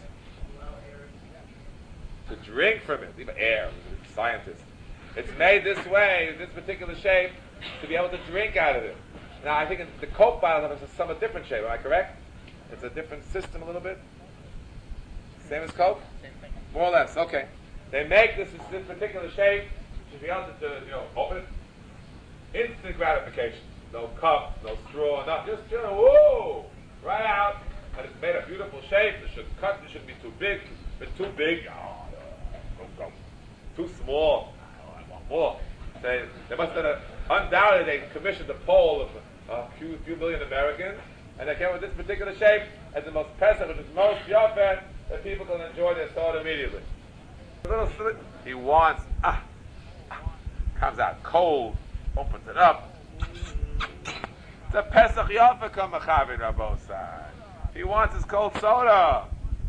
To drink from it. Even air. Scientists. It's made this way, this particular shape, to be able to drink out of it. Now, I think the Coke bottle has a somewhat different shape. Am I correct? It's a different system a little bit. Same as Coke? Same thing. More or less, okay. They make this particular shape to be able to, open it. Instant gratification. No cup, no straw, nothing. Just, whoa! Right out. And it's made a beautiful shape. It shouldn't cut. It shouldn't be too big. If it's too big, go. Too small, I want more. They must have undoubtedly they commissioned a poll of a few million Americans, and they came with this particular shape as the most pesach, which is most yofet, that people can enjoy their soda immediately. He wants, comes out cold, opens it up. It's a pesach yofet kamachavin rabosai. He wants his cold soda.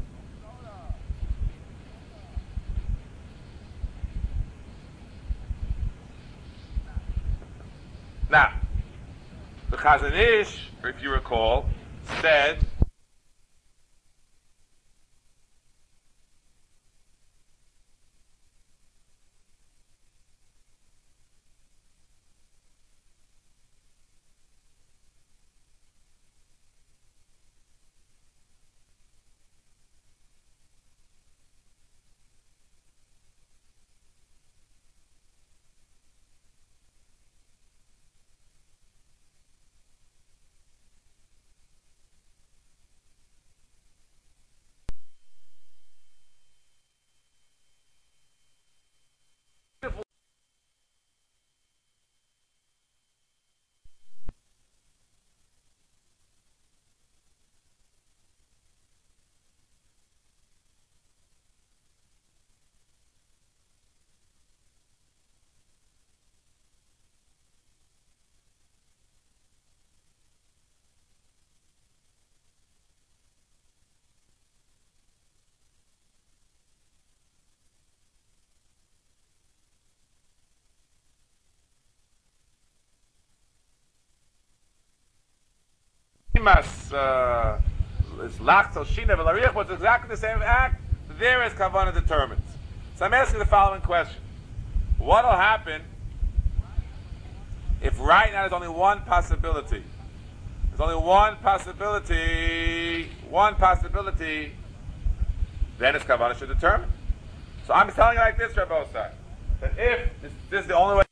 Now, the Chazon Ish, if you recall, said is lachto shina v'larich, but it's exactly the same act. There is kavanah determined. So I'm asking the following question: what will happen if right now there's only one possibility? There's only one possibility. Then it's kavanah should determine. So I'm telling you like this, Rabbi Osai, that if this is the only way.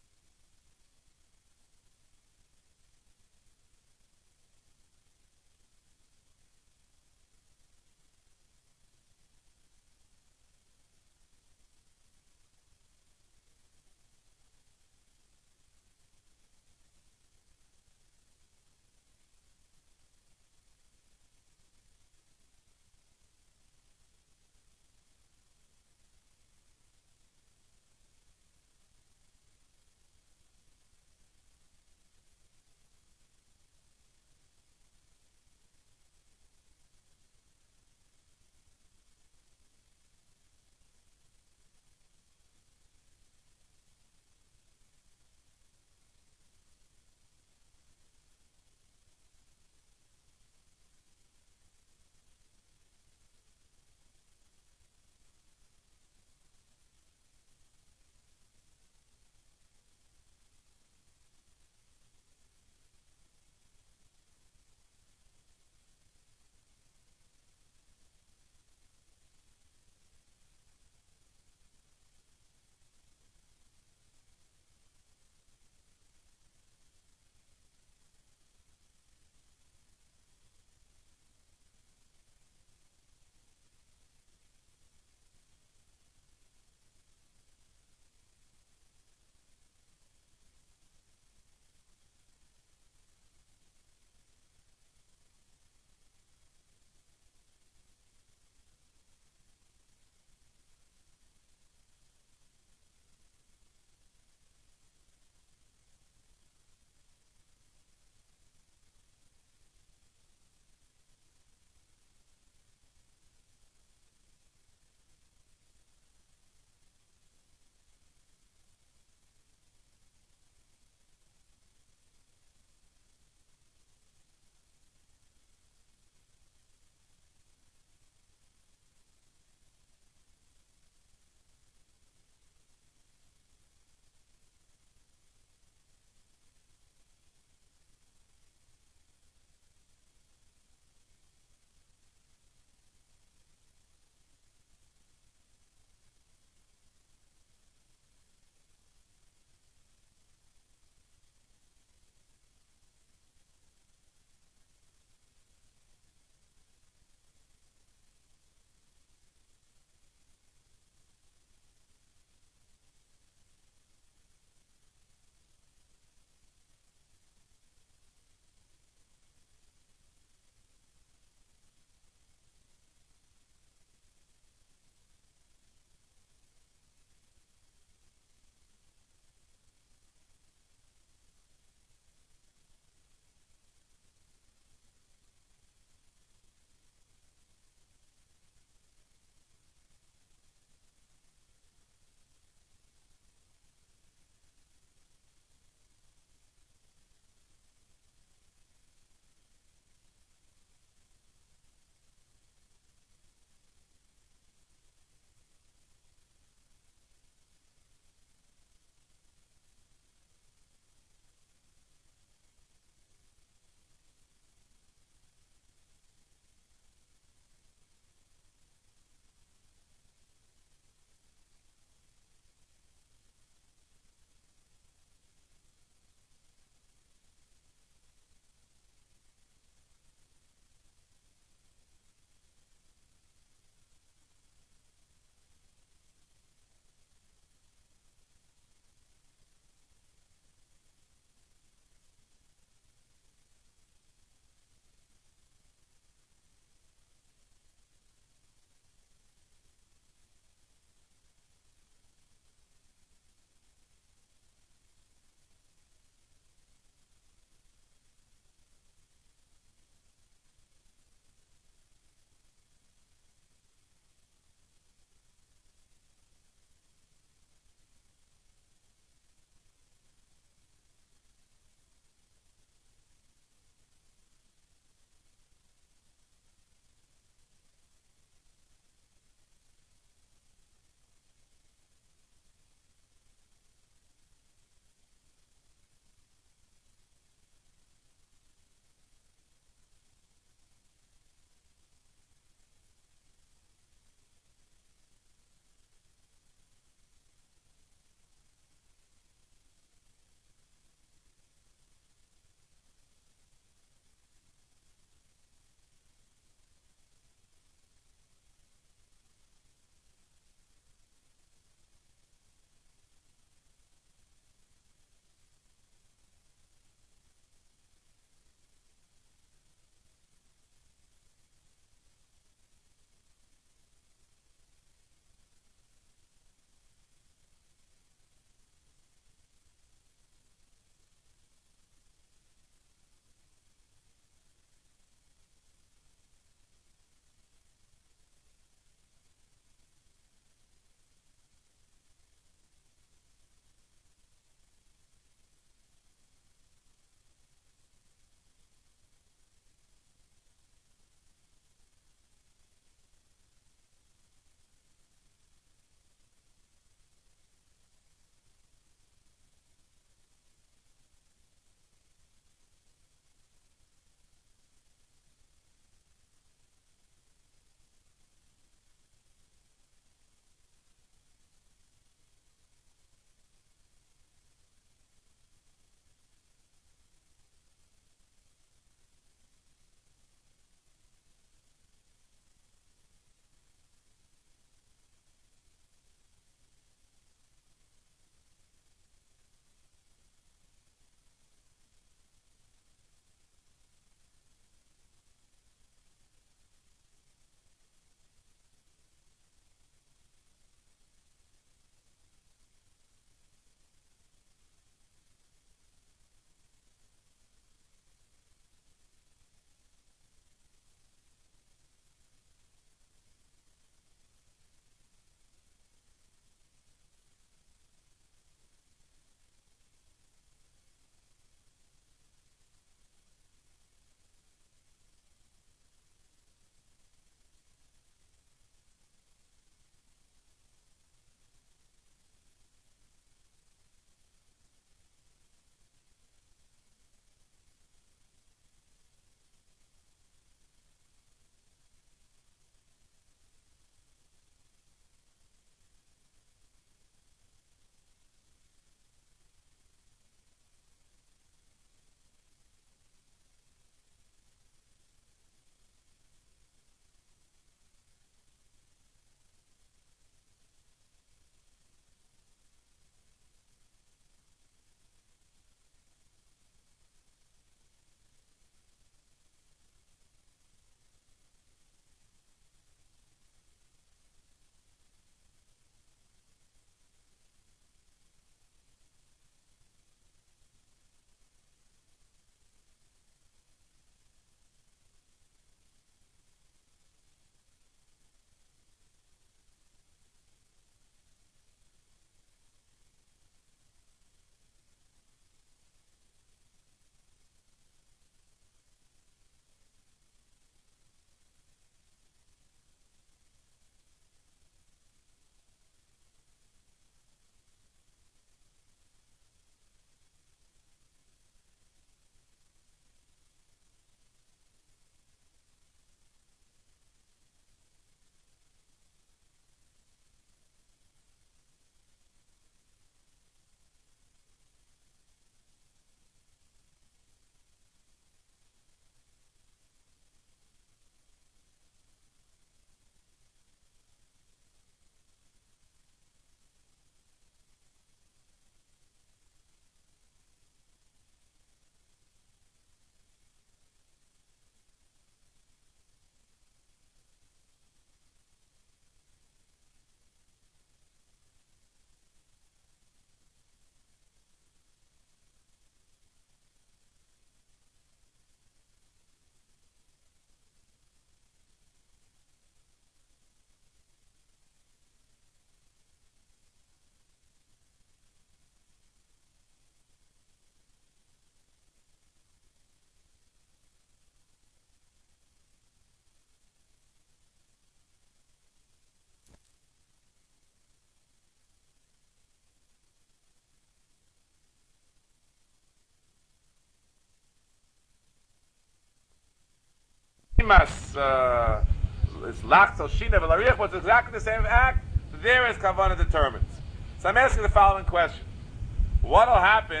Limas is Lachzel Shina V'Lariach was exactly the same act. There is Kavanah determines. So I'm asking the following question: what will happen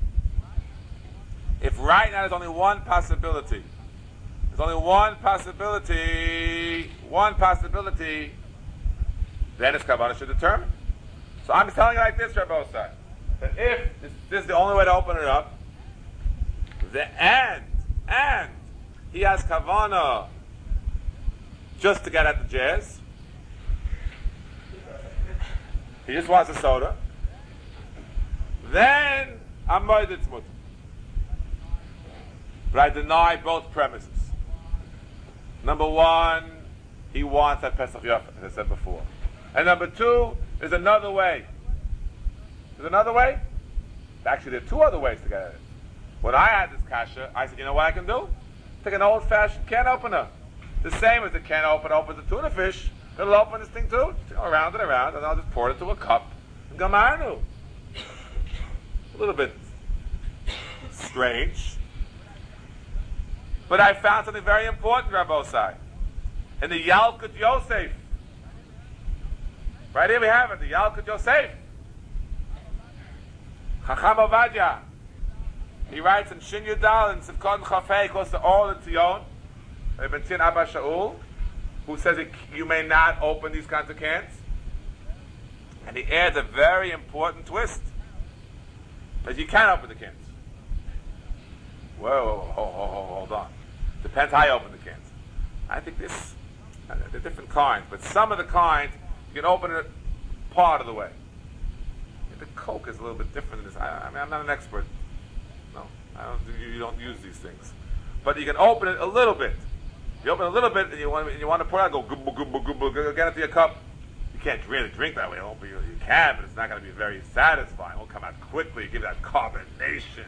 if right now there's only one possibility? There's only one possibility. Then it's Kavanah should determine. So I'm telling you like this, Rabbi Osai, that if this is the only way to open it up, and he has Kavanah just to get at the jazz, he just wants a soda, then I'm moed it's mutter. But I deny both premises. Number one, he wants that Pesach Yafa, as I said before. And number two, there's another way. There's another way? Actually, there are two other ways to get at it. When I had this kasha, I said, you know what I can do? Take an old-fashioned can opener. The same as the can opener opens a tuna fish. It'll open this thing too. Around and around, and I'll just pour it into a cup. And gamarnu. A little bit strange. But I found something very important, Rabbi Osai. In the Yalkut Yosef. Right here we have it, the Yalkut Yosef. Chacham Ovadia. He writes in Shin Yudal and Sivkot Chafei, close to all the Tzion, Ibn Tin Abba Shaul, who says you may not open these kinds of cans. And he adds a very important twist. That you can open the cans. Whoa, hold on. Depends how you open the cans. I think they're different kinds, but some of the kinds, you can open it part of the way. The Coke is a little bit different than this. I mean, I'm not an expert. No, you don't use these things. But you can open it a little bit. You open it a little bit, and you want to pour it out, go gubble, gubble, gubble, get into your cup. You can't really drink that way. You can, but it's not going to be very satisfying. It won't come out quickly. Give that carbonation.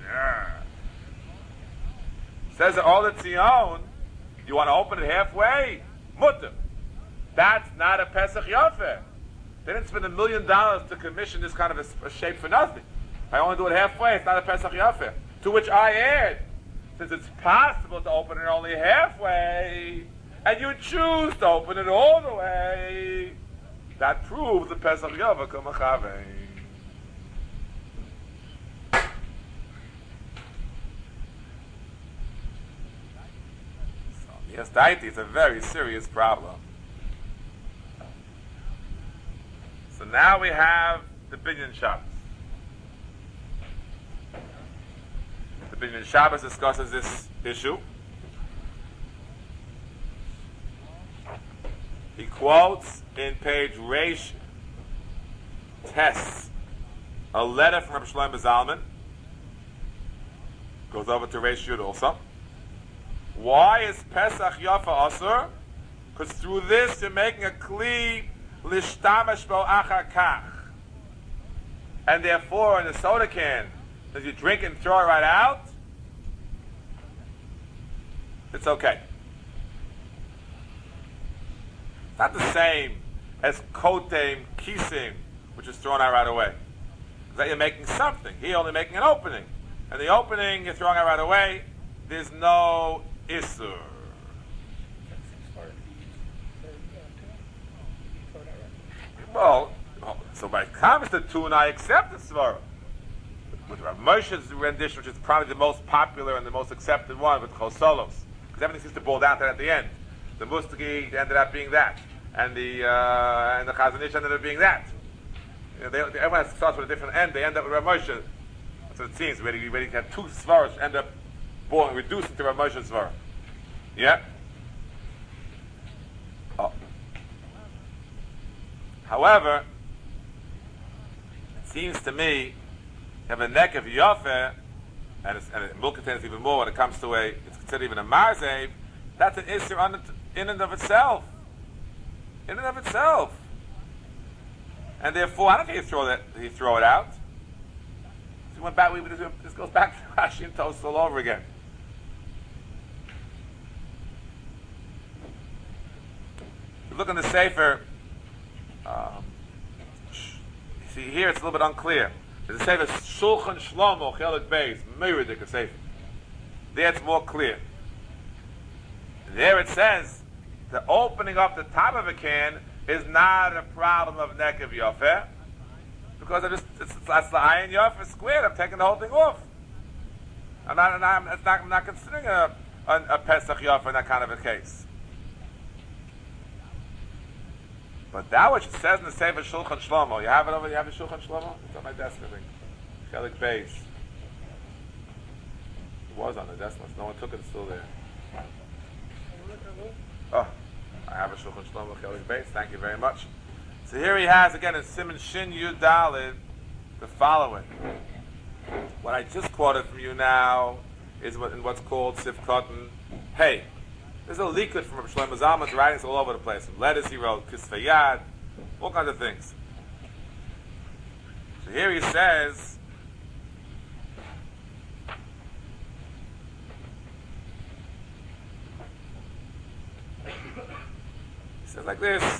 Says that all the Tzion, you want to open it halfway? Mutter. That's not a Pesach Yafeh. They didn't spend $1 million to commission this kind of a shape for nothing. I only do it halfway. It's not a Pesach Yafeh. To which I add, since it's possible to open it only halfway, and you choose to open it all the way, that proves the Pesach Yafeh Kamachaveh. Yes, Daiti is a very serious problem. So now we have the Binyan Shabbos. The Binyan Shabbos discusses this issue. He quotes in page Reish Tes a letter from Rabbi Shlomo Zalman. Goes over to Reish Yud also. Why is Pesach Yafa Asur? Because through this you're making a kli lishtamash bo achar kach. And therefore in the soda can, as you drink and throw it right out, it's okay. It's not the same as kotem, kisim, which is thrown out right away. Because that you're making something. Here you're only making an opening. And the opening you're throwing out right away, there's no Isur. Well, so by comments to tuna, I accept the svara. With Rav Moshe's rendition, which is probably the most popular and the most accepted one, with Chosolos, because everything seems to boil down to that at the end. The Mustaki ended up being that, and the Chazon Ish ended up being that. You know, everyone starts with a different end. They end up with Rav Moshe. That's what it seems. Where you have two svaras end up reduced to Rav Moshe's svara. Yeah. Oh. However, it seems to me you have a neck of Yafeh, and it will contain even more when it comes to it's considered even a Marzev. That's an Isser in and of itself. In and of itself. And therefore, I don't think you throw it out. So we went back, this goes back to Rashi and Tosfos all over again. If you look in the Sefer, see here it's a little bit unclear. There's a Sefer Shulchan Shlomo Chelik Beis Meirudik a Sefer. There it's more clear. There it says the opening up the top of a can is not a problem of nekev yofeh, because it's the iron yofeh squared. I'm taking the whole thing off. I'm not considering a Pesach yofeh in that kind of a case. But that which it says in the Sefer Shulchan Shlomo, you have it over. You have the Shulchan Shlomo. It's on my desk, I think. Chelik Beis. It was on the desk. No one took it. It's still there. Oh, I have a Shulchan Shlomo Chelik Beis. Thank you very much. So here he has again in Siman Shin Yud Daled the following. What I just quoted from you now is in what's called Sifkotan. Hey, there's a leaflet from Rabbi Shlomo Zalman's writings all over the place. Letters he wrote, Kisvei Yad, all kinds of things. So here he says, like this.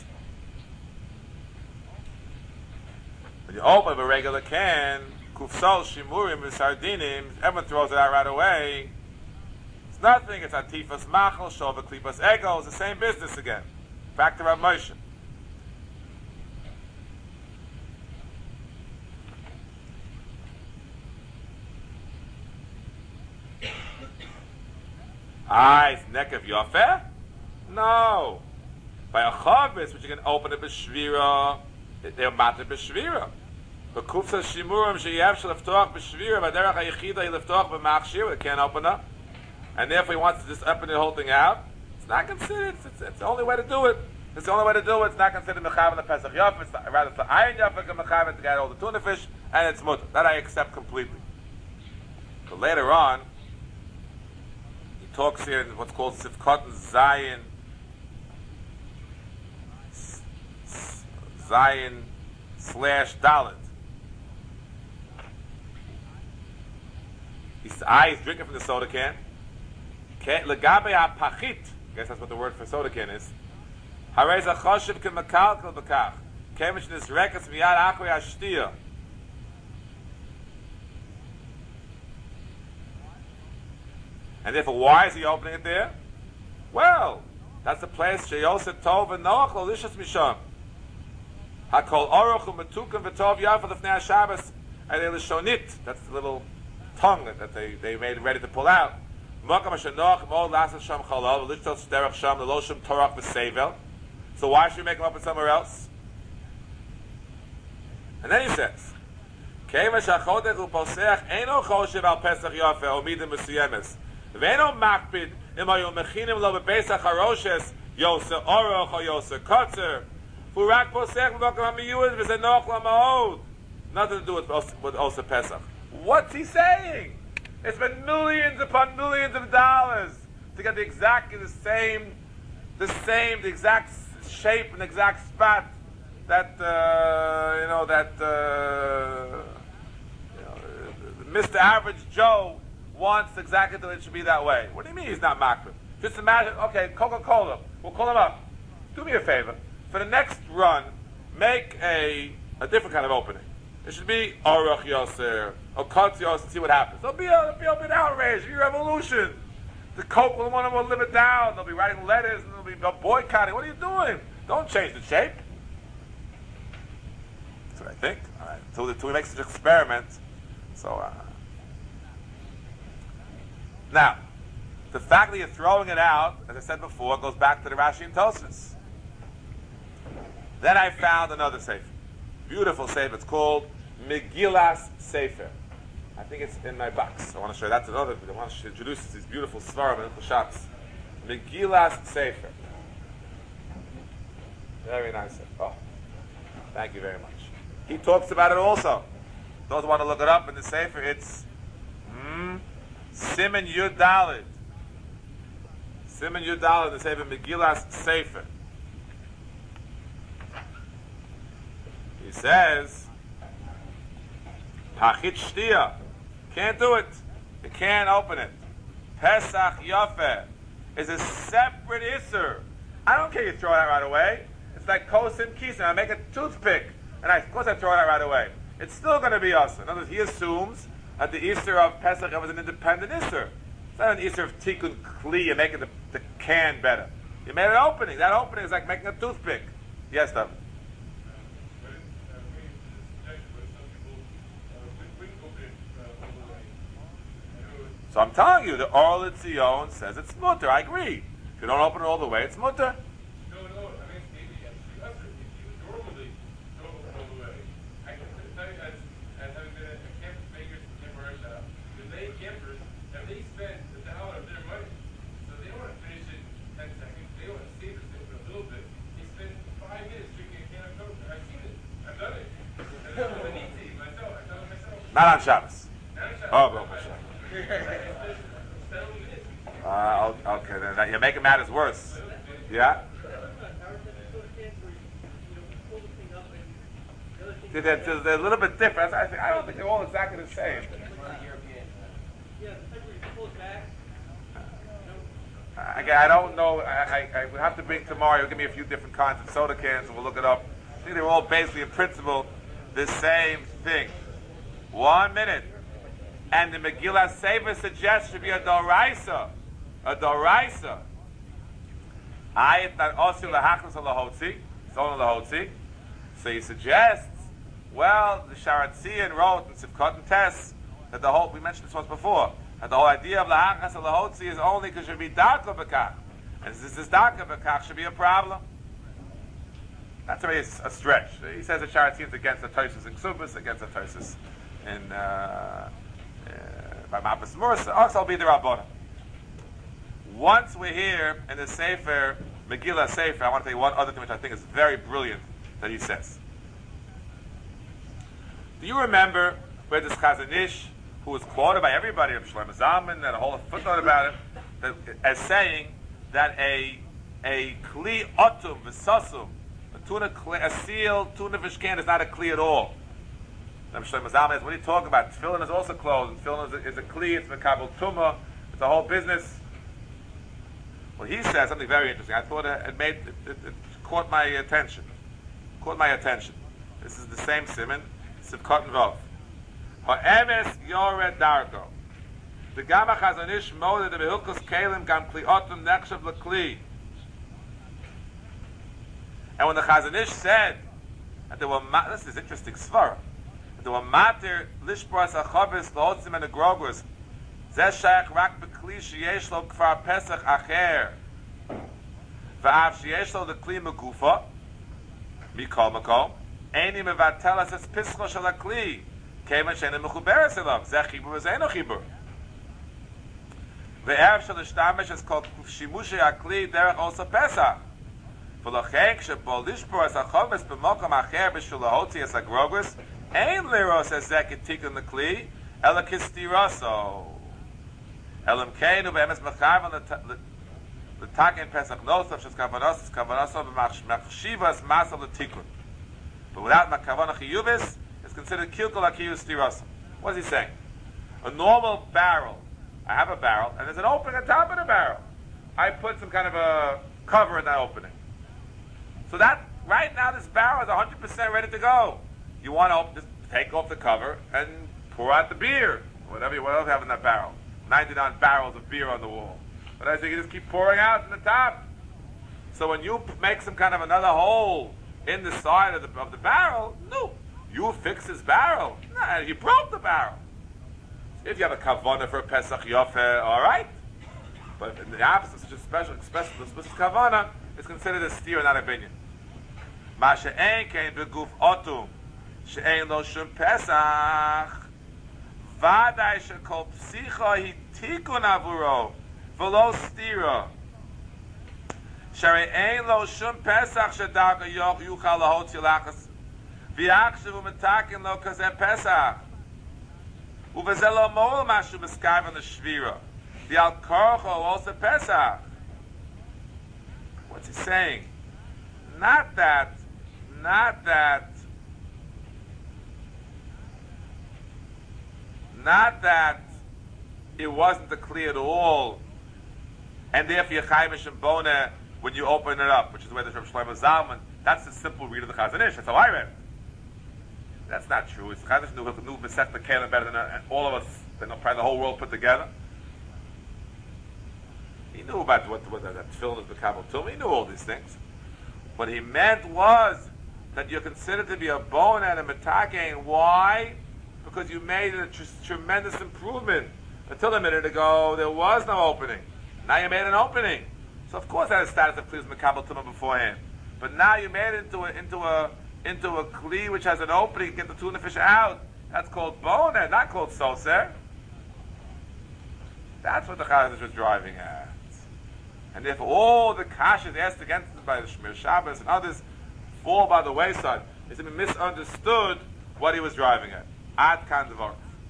When you open a regular can, kufsal, shimurim, sardinim, everyone throws it out right away. It's nothing. It's atifas machal, shova klipas ego. It's the same business again. Back to Rav Moshe. It's nekev yofeh? No. By a chavis, which you can open a b'shvira, they're matter b'shvira. But kufsa shimurim sheyev sheleftoach b'shvira, v'derech hayichida yileftoach b'machshir, it can't open up. And therefore he wants to just open the whole thing out. It's not considered. It's the only way to do it. It's the only way to do it. It's not considered mechav in the Pesach Yofeh. It's rather it's the iron Yofeh and mechav to get all the tuna fish, and it's mutter. That I accept completely. But later on, he talks here in what's called Sifkot Zayin. Zayin/Dalet. He's drinking from the soda can. Legabe ha-pachit, I guess that's what the word for soda can is. Harei zachoshev k'mekalkel b'kach. Kemish nizrekes miyad achrei hashtiya. And therefore, why is he opening it there? Well, that's the place sheyosef tov v'noach lo lishas misham. Hakol oroch u'metukim v'tov yafel lefnei haShabbos adei lishonit. That's the little tongue that they made ready to pull out. So why should we make them open somewhere else? And then he says, nothing to do with Osa Pesach. What's he saying? It's been millions upon millions of dollars to get the exact shape and exact spot that Mr. Average Joe wants exactly that it should be that way. What do you mean he's not makbid? Just imagine, okay, Coca-Cola, we'll call him up. Do me a favor. For the next run, make a different kind of opening. It should be Aruch Yoser or Kotz Yoser and see what happens. There'll be an outrage, a revolution. The Coke will want to live it down. They'll be writing letters and they'll be boycotting. What are you doing? Don't change the shape. That's what I think. All right. Until we make such an experiment. So, now, the fact that you're throwing it out, as I said before, goes back to the Rashi and Tosfos. Then I found another sefer. Beautiful sefer. It's called Megillas Sefer. I think it's in my box. I want to show you. That's another. I want to introduce these beautiful svarim and shots. Megillas Sefer. Very nice. Oh, thank you very much. He talks about it also. Those who want to look it up in the Sefer, it's Siman Yud Daled. Siman Yud Daled, the Sefer Megillas Sefer. He says, Pachit Shtiya. Can't do it. You can't open it. Pesach Yofeh is a separate Isser. I don't care you throw it out right away. It's like Kosim Kisim. I make a toothpick, and of course I throw it out right away. It's still going to be Isser. In other words, he assumes that the Isser of Pesach was an independent Isser. It's not an Isser of Tikkun Kli. You're making the can better. You made an opening. That opening is like making a toothpick. Yes, David. So I'm telling you, the Oral Etzion says it's mutter. I agree. If you don't open it all the way, it's mutter. No, I mean, maybe if you normally don't open all the way. I can tell you as having been a campus maker for temporary shop, the campers, and they spend $1 of their money, so they don't want to finish it in 10 seconds. They want to save it for a little bit. They spend 5 minutes drinking a can of Coke. I've seen it. I've done it. And it's really easy myself. I've done it myself. Not on Shabbos. Not on Shabbos. Oh, Baruch Hashem. Okay, then you're making matters worse. Yeah? They're a little bit different. I don't think they're all exactly the same. Again, I don't know. I would have to bring tomorrow. You'll give me a few different kinds of soda cans, and we'll look it up. I think they're all basically, in principle, the same thing. 1 minute. And the Megillah Sefer suggests should be a doraisa. A doraisa. Ayat not osil lahachnas lahotzi. It's only lahotzi. So he suggests, well, the Sharatzian wrote in Sivkot and Tess that the whole, we mentioned this once before, that the whole idea of lahachnas lahotzi is only because it should be darka b'kach. And since this darka b'kach should be a problem. That's already a stretch. He says the Sharatzian is against the Tosis in Ksubas, against the Tosis in by Mapas Mursa. Also, I'll be the Rabbana. Once we're here in the Sefer, Megillah Sefer, I want to tell you one other thing which I think is very brilliant that he says. Do you remember where this Chazon Ish, who was quoted by everybody, of Shlomo Zalman, and a whole footnote about it, as saying that a kli otum v'sasum, a seal tuna v'shkan is not a kli at all. Shlomo Zalman is, what are you talking about? Tefillin is also closed, and tefillin is a kli, it's mekabel tumah, it's a whole business. Well, he says something very interesting. I thought it caught my attention. This is the same siman, Sivkot and Vav. Ha'emes yored dargo. The Gama Chazon Ish moded the behilkos kelim gam kli otum nechshav lekli. And when the Chazon Ish said that there were, this is interesting svara, that there were matir lishbras achavis lohotzim and the grogers. זה שייך רק בכלי שיש לו כבר פסח אחר ואף שיש לו לכלי מגופו מכל מקום איני מבטל את פסחו של הכלי כיוון שאינו מחוברס אליו זה חיבור וזה אינו חיבור וערב של להשתמש את כל שימושי הכלי דרך עושה פסח ולכן כשבו לשבור את החומץ במקום אחר בשביל להוציא את הגרוגרס אין לראות את זה כתיקון לכלי אלא כסתירוסו Elam Keinu be'emes mechavan l'taken Pesach Nosaf shes kavanos b'machshivas masal l'tikun. But without makavana chiyuvis, it's considered kilkul akiyus tirasa. What is he saying? A normal barrel. I have a barrel, and there's an opening on top of the barrel. I put some kind of a cover in that opening. So that, right now, this barrel is 100% ready to go. You want to just take off the cover and pour out the beer, whatever you have in that barrel. 99 barrels of beer on the wall. But I think you just keep pouring out in the top. So when you make some kind of another hole in the side of the barrel, no, you fix this barrel. Nah, you broke the barrel. If you have a kavanah for a Pesach Yofeh, all right. But in the absence of such a special kavanah, it's considered a steer, not a binyan. Ma she'en kein beguf otum she'en lo shum Pesach. Vadai shekol psicha hi tikun avuro v'lo stira. Sharei ein lo shum pesach shedaga yuchal lahot yilachas v'yachshav u'metakin lo kazeh pesach u'v'zeh lo mo'el mashu b'skayv on the shvira v'al korcho also pesach. What's he saying? Not that it wasn't a clear at all, and therefore you're chayvish and bona when you open it up, which is where the Shlomo Zalman. That's the simple read of the Chazon Ish. That's how I read it. That's not true. It's Chazon Ish knew Masech the Kalim better than all of us, than probably the whole world put together. He knew about what that film is Bekabel Tumah. He knew all these things. What he meant was that you're considered to be a bone and a metakein. Why? Because you made a tremendous improvement. Until a minute ago, there was no opening. Now you made an opening. So of course that is status of Kli Mekabel Tumah beforehand. But now you made it into a Kli which has an opening, get the tuna fish out. That's called boner, not called soser. That's what the Chazon was driving at. And therefore all the kashas asked against it by the Shmir Shabbos and others fall by the wayside. It's been misunderstood what he was driving at. Ad kan dvar.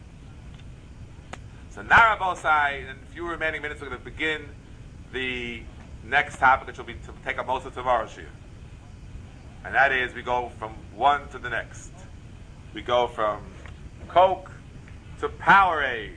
So now Rabosai, in a few remaining minutes we're going to begin the next topic, which will be to take up most of tomorrow's shir. And that is, we go from one to the next. We go from Coke to Powerade.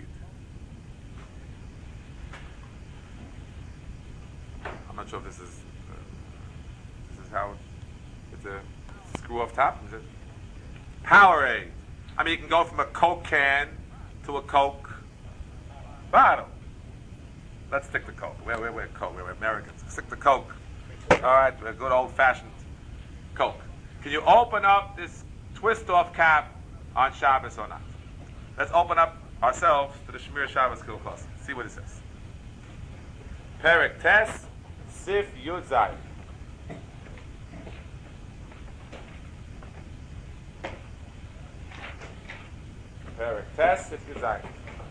I'm not sure if this is how it's a screw off top. Is it Powerade? I mean, you can go from a Coke can to a Coke bottle. Let's stick to Coke. We're Coke. We're Americans. Stick to Coke. All right, we're good old-fashioned Coke. Can you open up this twist-off cap on Shabbos or not? Let's open up ourselves to the Shmir Shabbos Kilchos. See what it says. Perek Tes Sif Yud Zayin. Perek Tes Sif Yud Zayin.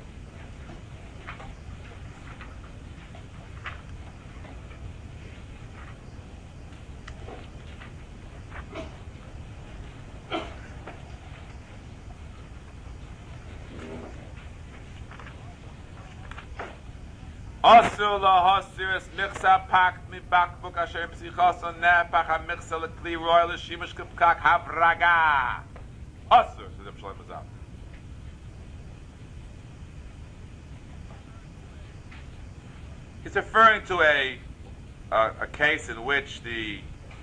Asur lahasiris michsa pakt mi bakbuk asher psichos on nepach ha-michsa lekli royal shimush kepkak havraga. Asur, says the Shalom Azam. He's referring to a case in which the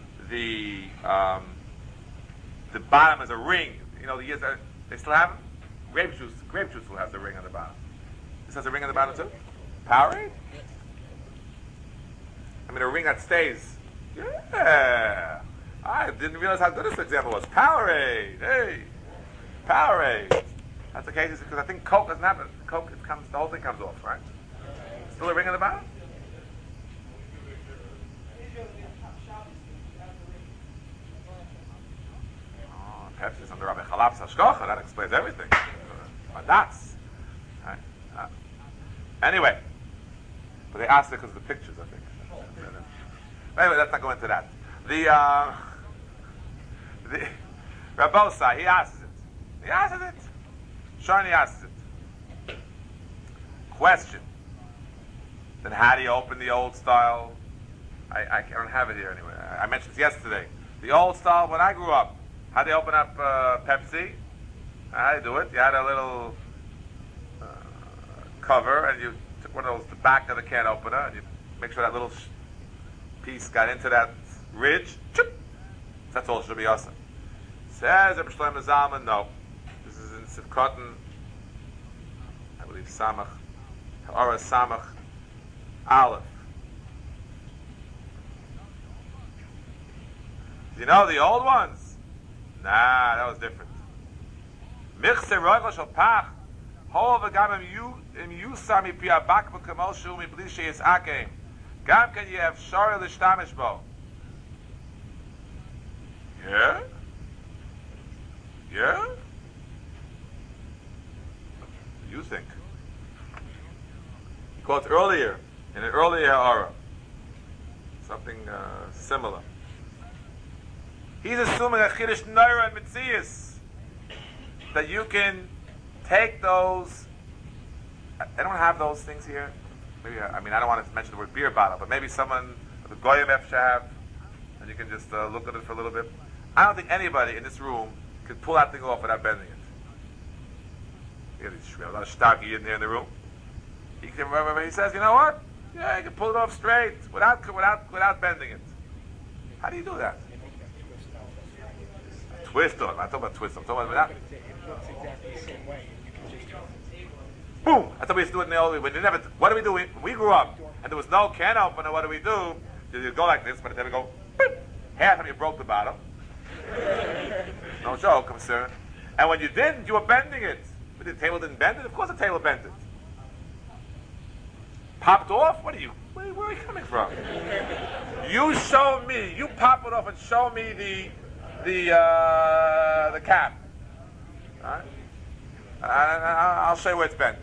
bottom is a ring. You know, they still have it? Grape juice still has a ring on the bottom. This has a ring on the bottom too? Powerade? I mean, a ring that stays. Yeah. I didn't realize how good this example was. Powerade. Hey. Powerade. That's the case because I think Coke doesn't have it. Coke, the whole thing comes off, right? Still a ring on the bottom? Oh, Pepsi's under Rabbi Chalap Sashkocha. That explains everything. That's. Right. Anyway. But they asked it because of the pictures, I think. Anyway, let's not go into that. The Rabosai, he asks it. Shani asks it. Question. Then how do you open the old style? I don't have it here anyway. I mentioned it yesterday. The old style, when I grew up, how do you open up Pepsi? How do you do it? You had a little cover, and you took one of those, the back of the can opener, and you make sure that little piece got into that ridge. Choop! That's all it should be awesome. Says Reb Shlomo Zalman, no. This is in Sivkotten, I believe Samach, Ha'ara Samach, Aleph. Do you know the old ones? Nah, that was different. Michse Roigel Shal Pach, Ho v'gam im Yusam ipi abak v'kamol shu mi bli she'is akeim. Gam kan you have shara l'shtamish bo. Yeah? Yeah? You think? He quotes earlier, in an earlier Ha'ara. Something similar. He's assuming a Chiddush Naira and Metzias. That you can take those. I don't have those things here. Maybe I don't want to mention the word beer bottle, but maybe someone, the Goyim have, and you can just look at it for a little bit. I don't think anybody in this room could pull that thing off without bending it. You have a lot of stocky in there in the room. He says, you know what? Yeah, you can pull it off straight without bending it. How do you do that? Twist on. I'm not talking about twist. I'm talking about that. It looks exactly the same way. You can just boom! I thought we used to do it in the old way. What do we do? When we grew up, and there was no can opener, what do? You go like this, but then go, boop, half of you broke the bottom. No joke, I'm sir. And when you didn't, you were bending it. But the table didn't bend it? Of course the table bent it. Popped off? Where are you coming from? You show me, you pop it off and show me the cap. All right? I'll show you where it's bent.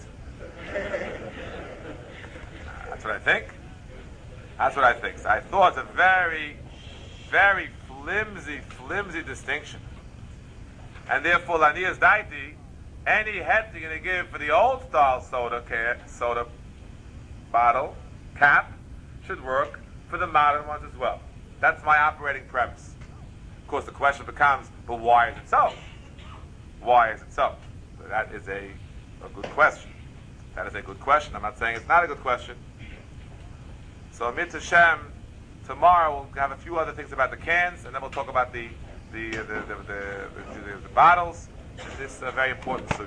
That's what I think. That's what I think. So I thought it's a very, very flimsy distinction. And therefore, Lanias Daiti, any head you're going to give for the old style soda bottle, cap, should work for the modern ones as well. That's my operating premise. Of course, the question becomes, but why is it so? Why is it so? So that is a good question. That is a good question. I'm not saying it's not a good question. So, Mit Hashem, tomorrow we'll have a few other things about the cans, and then we'll talk about the bottles. This is a very important subject.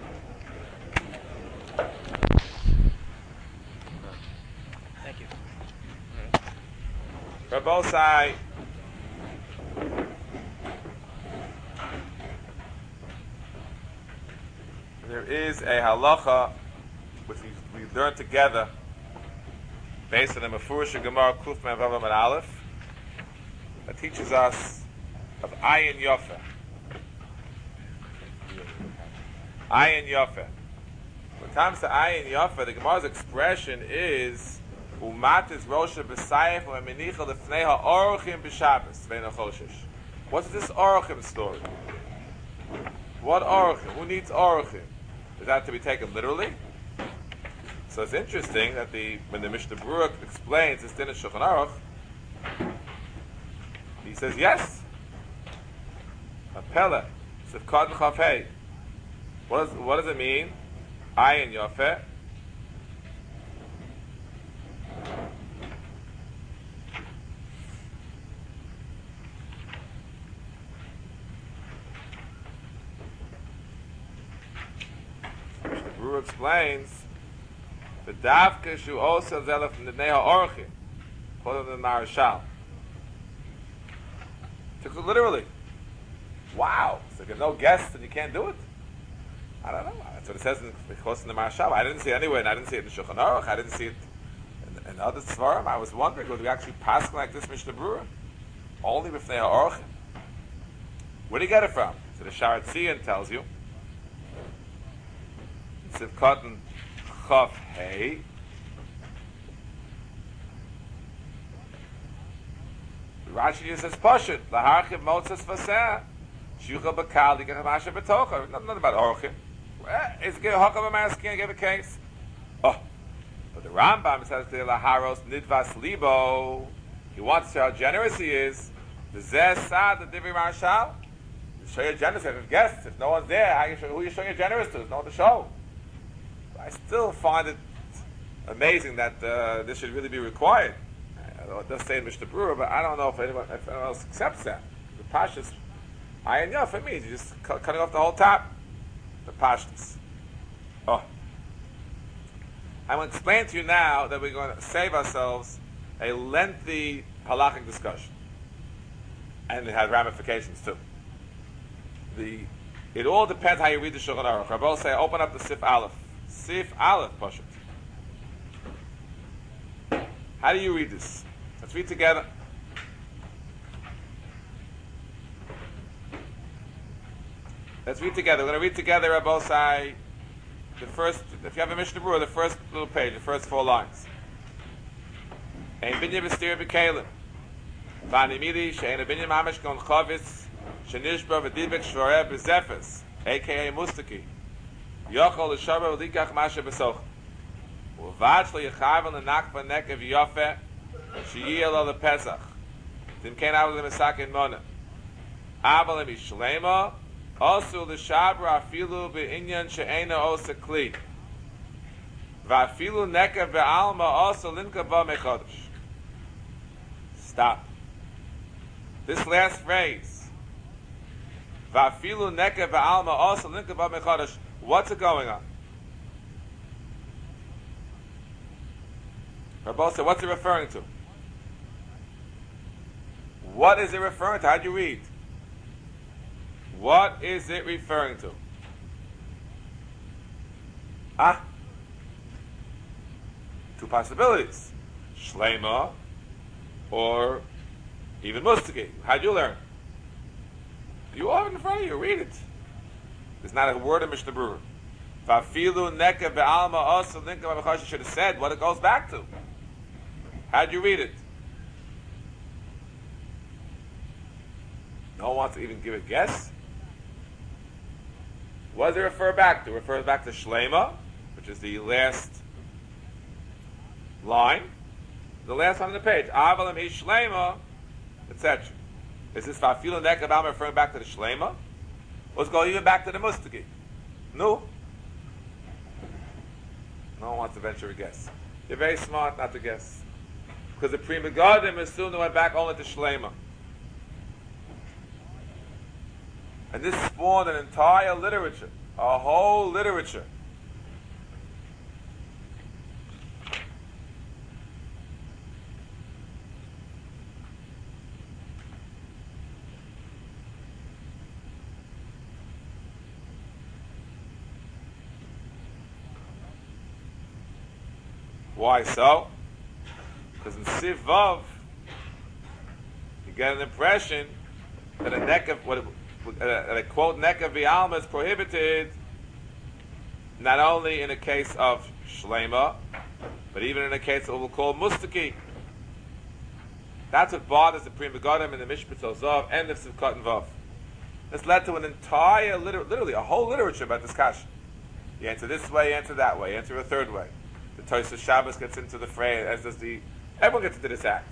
Thank you. Rabbosai, there is a halacha which we learned together based on the Mefurish Gemara Kuf Mem Vav Amud Aleph that teaches us of Ayin Yofeh. Ayin Yofeh. When it comes to Ayin Yofeh, the Gemara's expression is Umat is Rosha B'Sayif U'Menicha L'Fnei HaOrochim B'Shabbos V'Eino Choshesh. What's this Orochim story? What Orochim? Who needs Orochim? Is that to be taken literally? So it's interesting that when the Mishnah Berurah explains this din of Shulchan Aruch, he says yes. Apela, Sivkad Chafei. What does it mean? Ayin Yofeh. Mishnah Berurah explains the davka shu also zelef from the neha orchim, according to the Maharshal. Took it literally. Wow! So if you have no guests, then you can't do it. I don't know. That's what it says in the Maharshal. I didn't see it anywhere, and I didn't see it in Shulchan Aruch. I didn't see it in other Svarim. I was wondering, would we actually pass like this Mishnah Berurah? Only with neha orchim. Where do you get it from? So the Sharat Tzion tells you. It's of cotton. Chav Hey. Rashi says Pashut Laharchiv Motzas Vaseh Shucha Bakal Dikach Masha Betocha. Not about Orchim. It's get Hakav Amas can't give a case. Oh, but the Rambam says the Laharos Nidvas Libo. He wants to see how generous he is. The Zeh Sad the Divi Marshal. You show you're generous if guests. If no one's there, who are you showing you're generous to? There's no one to show. I still find it amazing that this should really be required. It does say in Mishnah Berurah, but I don't know if anyone else accepts that. The Pashtus, Ayin Yofeh means you're just cutting off the whole top. The Pashtus. Oh. I'm going to explain to you now that we're going to save ourselves a lengthy halachic discussion. And it has ramifications too. It all depends how you read the Shulchan Aruch. I will say, open up the Sif Aleph. Sif Aleph, Pashut. How do you read this? Let's read together. Let's read together. We're going to read together, Rabbosai, the first, if you have a Mishnah Berurah, the first little page, the first 4 lines. Ein binyam b'stir b'kelim. V'ani mili she'en a binyam mamish kon chavis shenishba v'dibek shvoreh b'zefes, a.k.a. mustaki. Yochol l'shaber v'likach masha b'soch. U'vad shlo yechav l'nakva nekev yofeh she'yiyah lo l'pesach. Tim kein avol l'mesakin mona. Avol l'mishlema also l'shabra afilu b'inyan she'ena osa kli. V'afilu nekev ve'alma also linka ba mechodesh. Stop. This last phrase. V'afilu nekev ve'alma also linka ba mechodesh. What's it going on? Rabbi said, what's it referring to? What is it referring to? How'd you read? What is it referring to? Two possibilities. Shlema or even Mustaki. How'd you learn? You have it in front of you. Read it. There's not a word in Mishnah Berurah. Fafilu neka ve'alma also linka b'chash should have said what it goes back to. How'd you read it? No one wants to even give a guess. What does it refer back to? It refers back to Shlema, which is the last line, the last one on the page. Avalim hi Shlema, etc. Is this Fafilu neka ve'alma referring back to the Shlema? Let's go even back to the Mustaki. No. No one wants to venture a guess. You're very smart not to guess. Because the Pri Megadim assumed they went back only to Shlema. And this spawned an entire literature, a whole literature. Why so? Because in Siv Vav, you get an impression that a neck of a quote neck of v'alma is prohibited not only in a case of Shlema, but even in a case of what we'll call Mustaki. That's what bothers the Pri Megadim in the Mishpat Zav and the Sivkot and Vav. This led to an entire, literally a whole literature about discussion. You answer this way, you answer that way, you answer a third way. The Tosfos Shabbos gets into the fray, as does everyone gets into this act.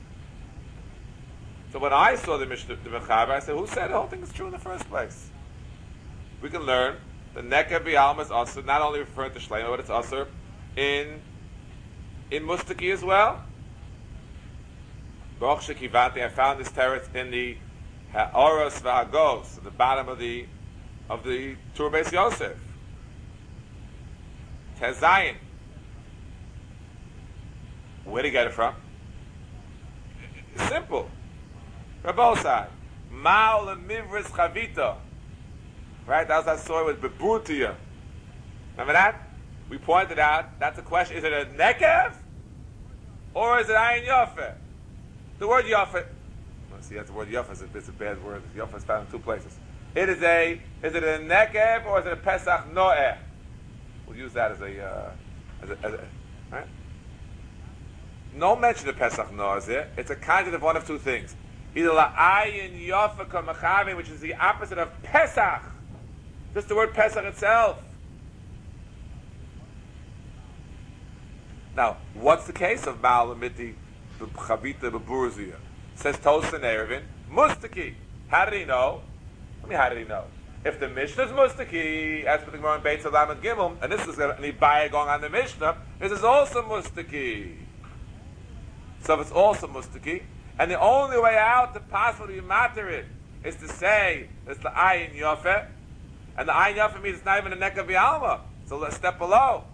So when I saw the Mishnah, the Mechaber, I said, who said the whole thing is true in the first place? We can learn the Neka B'Alma is also not only referring to Shlema, but it's also in Mustaki as well. Baruch Shekivanti, I found this teretz in the Ha'oros V'Hagos, at the bottom of the Tur Beis Yosef. Tezayin. Where did he get it from? It's simple. Rabosai. Ma'al Mivris Chavita. Right? That was that story with Bebutia. Remember that? We pointed out, that's a question. Is it a Nekev? Or is it Ayin Yofeh? The word Yofeh. See, that's the word Yofeh. It's a bad word. Yofeh is found in two places. Is it a Nekev or is it a Pesach Noeh? We'll use that as a right? No mention of Pesach Noah is there. It's a conjugate of one of two things. Either la'ayin yofa kamachavim, which is the opposite of Pesach. Just the word Pesach itself. Now, what's the case of Ma'al Amiti Chavita Beburzia? Says Tosin Erevin, Mustaki. How did he know? How did he know? If the Mishnah is Mustaki, as per the Gemara in Beit Salam and Gimel, and this is an Ibaya going on the Mishnah, this is also Mustaki. So if it's also Mustaki, and the only way out to possibly matter it is to say it's the Ayin Yofeh, and the Ayin Yofeh means it's not even a Neka V'Alma, it's a step below.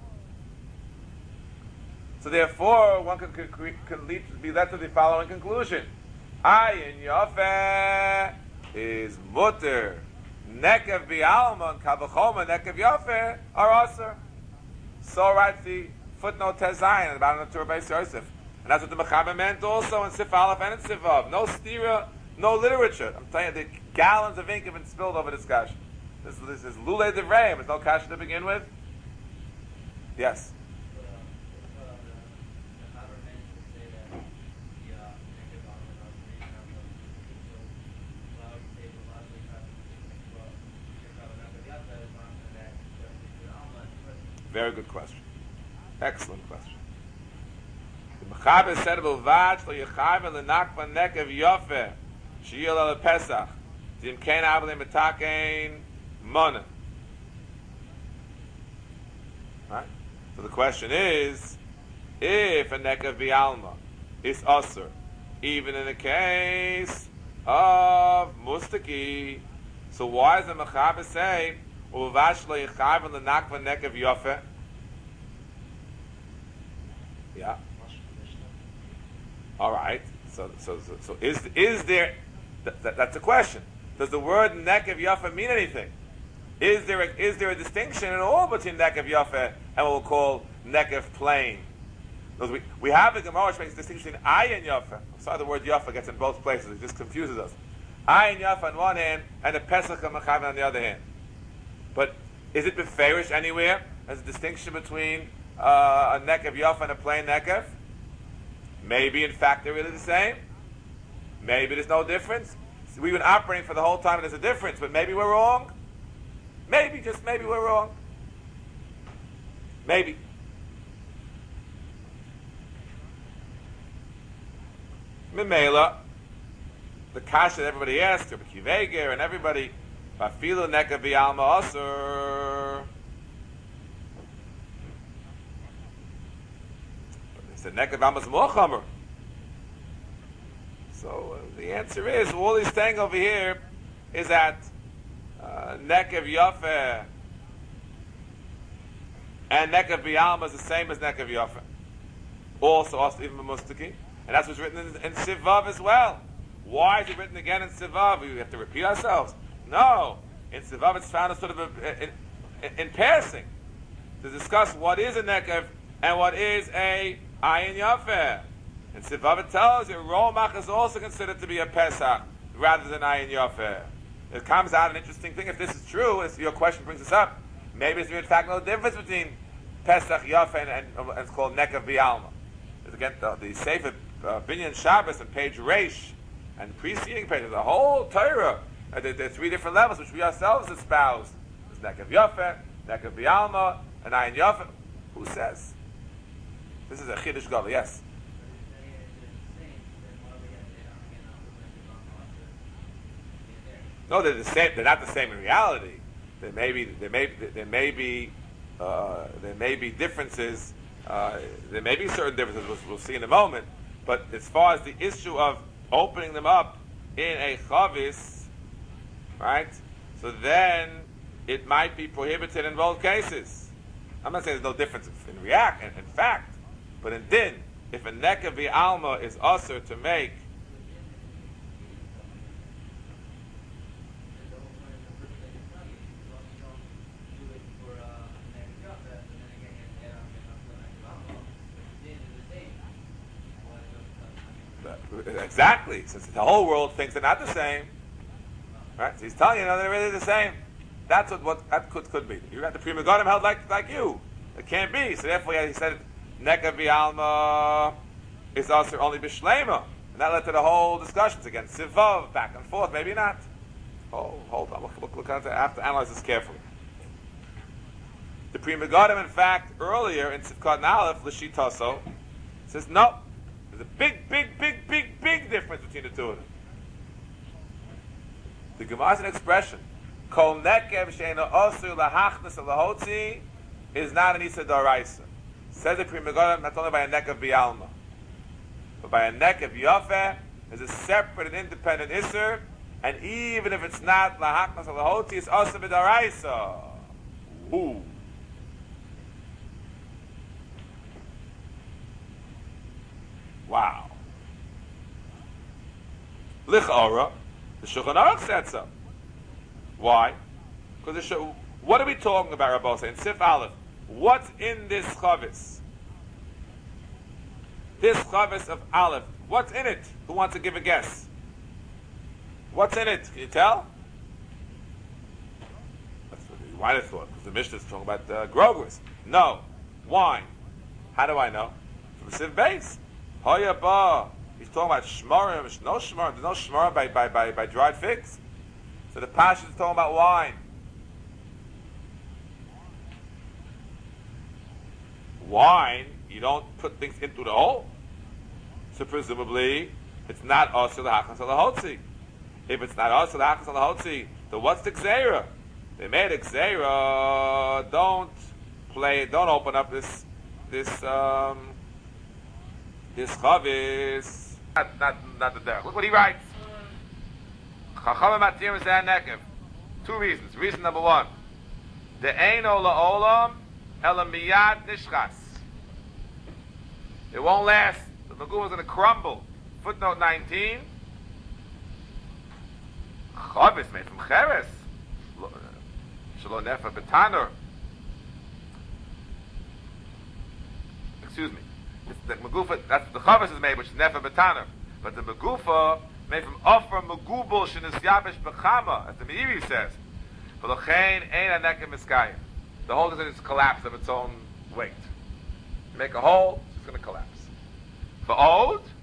So therefore, one can be led to the following conclusion: Ayin Yofeh is mutter, Neka V'Alma and Kavachoma Neka Yofeh are aser. So writes the footnote Tezayin about the Tur Beis Yosef. And that's what the Mechaber meant also in Sif Aleph and in Sif Vav. No stira, no literature. I'm telling you, the gallons of ink have been spilled over this kash. This is Lulei Devrei. There's no kash to begin with. Yes. Very good question. Excellent question. The Mechaber said, "V'vad lo yechayven lenakva nekev yofeh sheyil al Pesach zim kein avlim metakein monah." Right. So the question is, if a nekev v'alma is usher, even in the case of mustaki, so why does the Mechaber say, "V'vad lo yechayven lenakva nekev yofeh"? Yeah. All right. So is there? That's a question. Does the word nekev yafa mean anything? Is there a distinction at all between nekev yafa and what we'll call nekev plain? We have a Gemara which makes a distinction between ayin yafa. I'm sorry, the word yafa gets in both places. It just confuses us. Ayin yafa on one hand and a pesach mechaven on the other hand. But is it beferish anywhere? There's a distinction between a nekev yafa and a plain nekev? Maybe, in fact, they're really the same. Maybe there's no difference. So we've been operating for the whole time and there's a difference, but maybe we're wrong. Maybe, just maybe we're wrong. Maybe. Memela, the kasha that everybody asks, Rabbi Kiveger and everybody, Vafilu nekav v'alma asur. They said nekav v'alma is more chamer. So the answer is, all he's saying over here is that nekav yafa and nekav v'alma is the same as nekav yafa. Also even b'mustaki. And that's what's written in Sivav as well. Why is it written again in Sivav? We have to repeat ourselves. No. In Sivav it's found as sort of in passing to discuss what is a nekev and what is a ayin yafeh. In Sivav it tells you Romach is also considered to be a Pesach rather than ayin yafeh. It comes out an interesting thing. If this is true, as your question brings us up, maybe there's in fact no difference between Pesach yafeh and it's called nekev v'alma. Again, the Sefer Binyan Shabbos and page Reish and preceding pages, the whole Torah, there are three different levels which we ourselves espouse. There's Nekev Yafeh, Nekev V'alma, and Ayin Yafeh. Who says? This is a Chiddush Gadol, yes. No, they're the same. They're not the same in reality. There may be differences. There may be certain differences we'll see in a moment, but as far as the issue of opening them up in a chavis, right? So then it might be prohibited in both cases. I'm not saying there's no difference in fact, but in din, if a nekev v'alma is usher to make, exactly, since the whole world thinks they're not the same, right? So he's telling you, no, they're really the same. That's what that could be. You got the Pri Megadim held like you. It can't be. So therefore, he said, Nekav v'alma is also only b'shleima, and that led to the whole discussions again. Sivav, back and forth. Maybe not. Oh, hold on. Look at it. I have to analyze this carefully. The Pri Megadim, in fact, earlier in Sivkot Aleph, L'shitaso, says no. There's a big difference between the two of them. The Gemara is an expression. Kol nekev she'eino osur lahachnas lahotzi is not an isa d'oraisa. Says the Pri Megadim, not only by a nekev v'alma, but by a nekev yafeh is a separate and independent iser, and even if it's not lahachnas lahotzi, it's osur b'doraisa. Ooh. Wow. Lich'ora, the Shulchan Aruch said so. Why? Because what are we talking about, Rabbi? In Sif Aleph, what's in this chavis? This chavis of Aleph, what's in it? Who wants to give a guess? What's in it? Can you tell? That's what you might have thought, because the Mishnah is talking about grogers. No. Wine. How do I know? From Sif Beis. Hoya ba. He's talking about shmarim. No shmarim. There's no shmarim by dried figs. So the Pasha is talking about wine. Wine, you don't put things into the hole. So presumably, it's not also the hachas alahotzi. If it's not also the hachas alahotzi, then what's the gzeira? They made a gzeira. Don't open up this chavis. Not the derech. Look what he writes. Chachamim matir zeh nekev. Two reasons. Reason number one. The eino la'olam ela miyad nishchas. It won't last. The Magufa is going to crumble. Footnote 19. Chavis made from Cheres. Shalom Nefa Betanur. Excuse me. It's the Magufa, that's the Chavis is made, which is Nefa Betanur. But the Magufa made from Ofra Magubal Shenis Yabish Bechama, as the Meiri says. V'lochein ein anekim miskayim. The hole is going to collapse of its own weight. You make a hole, it's going to collapse. For old,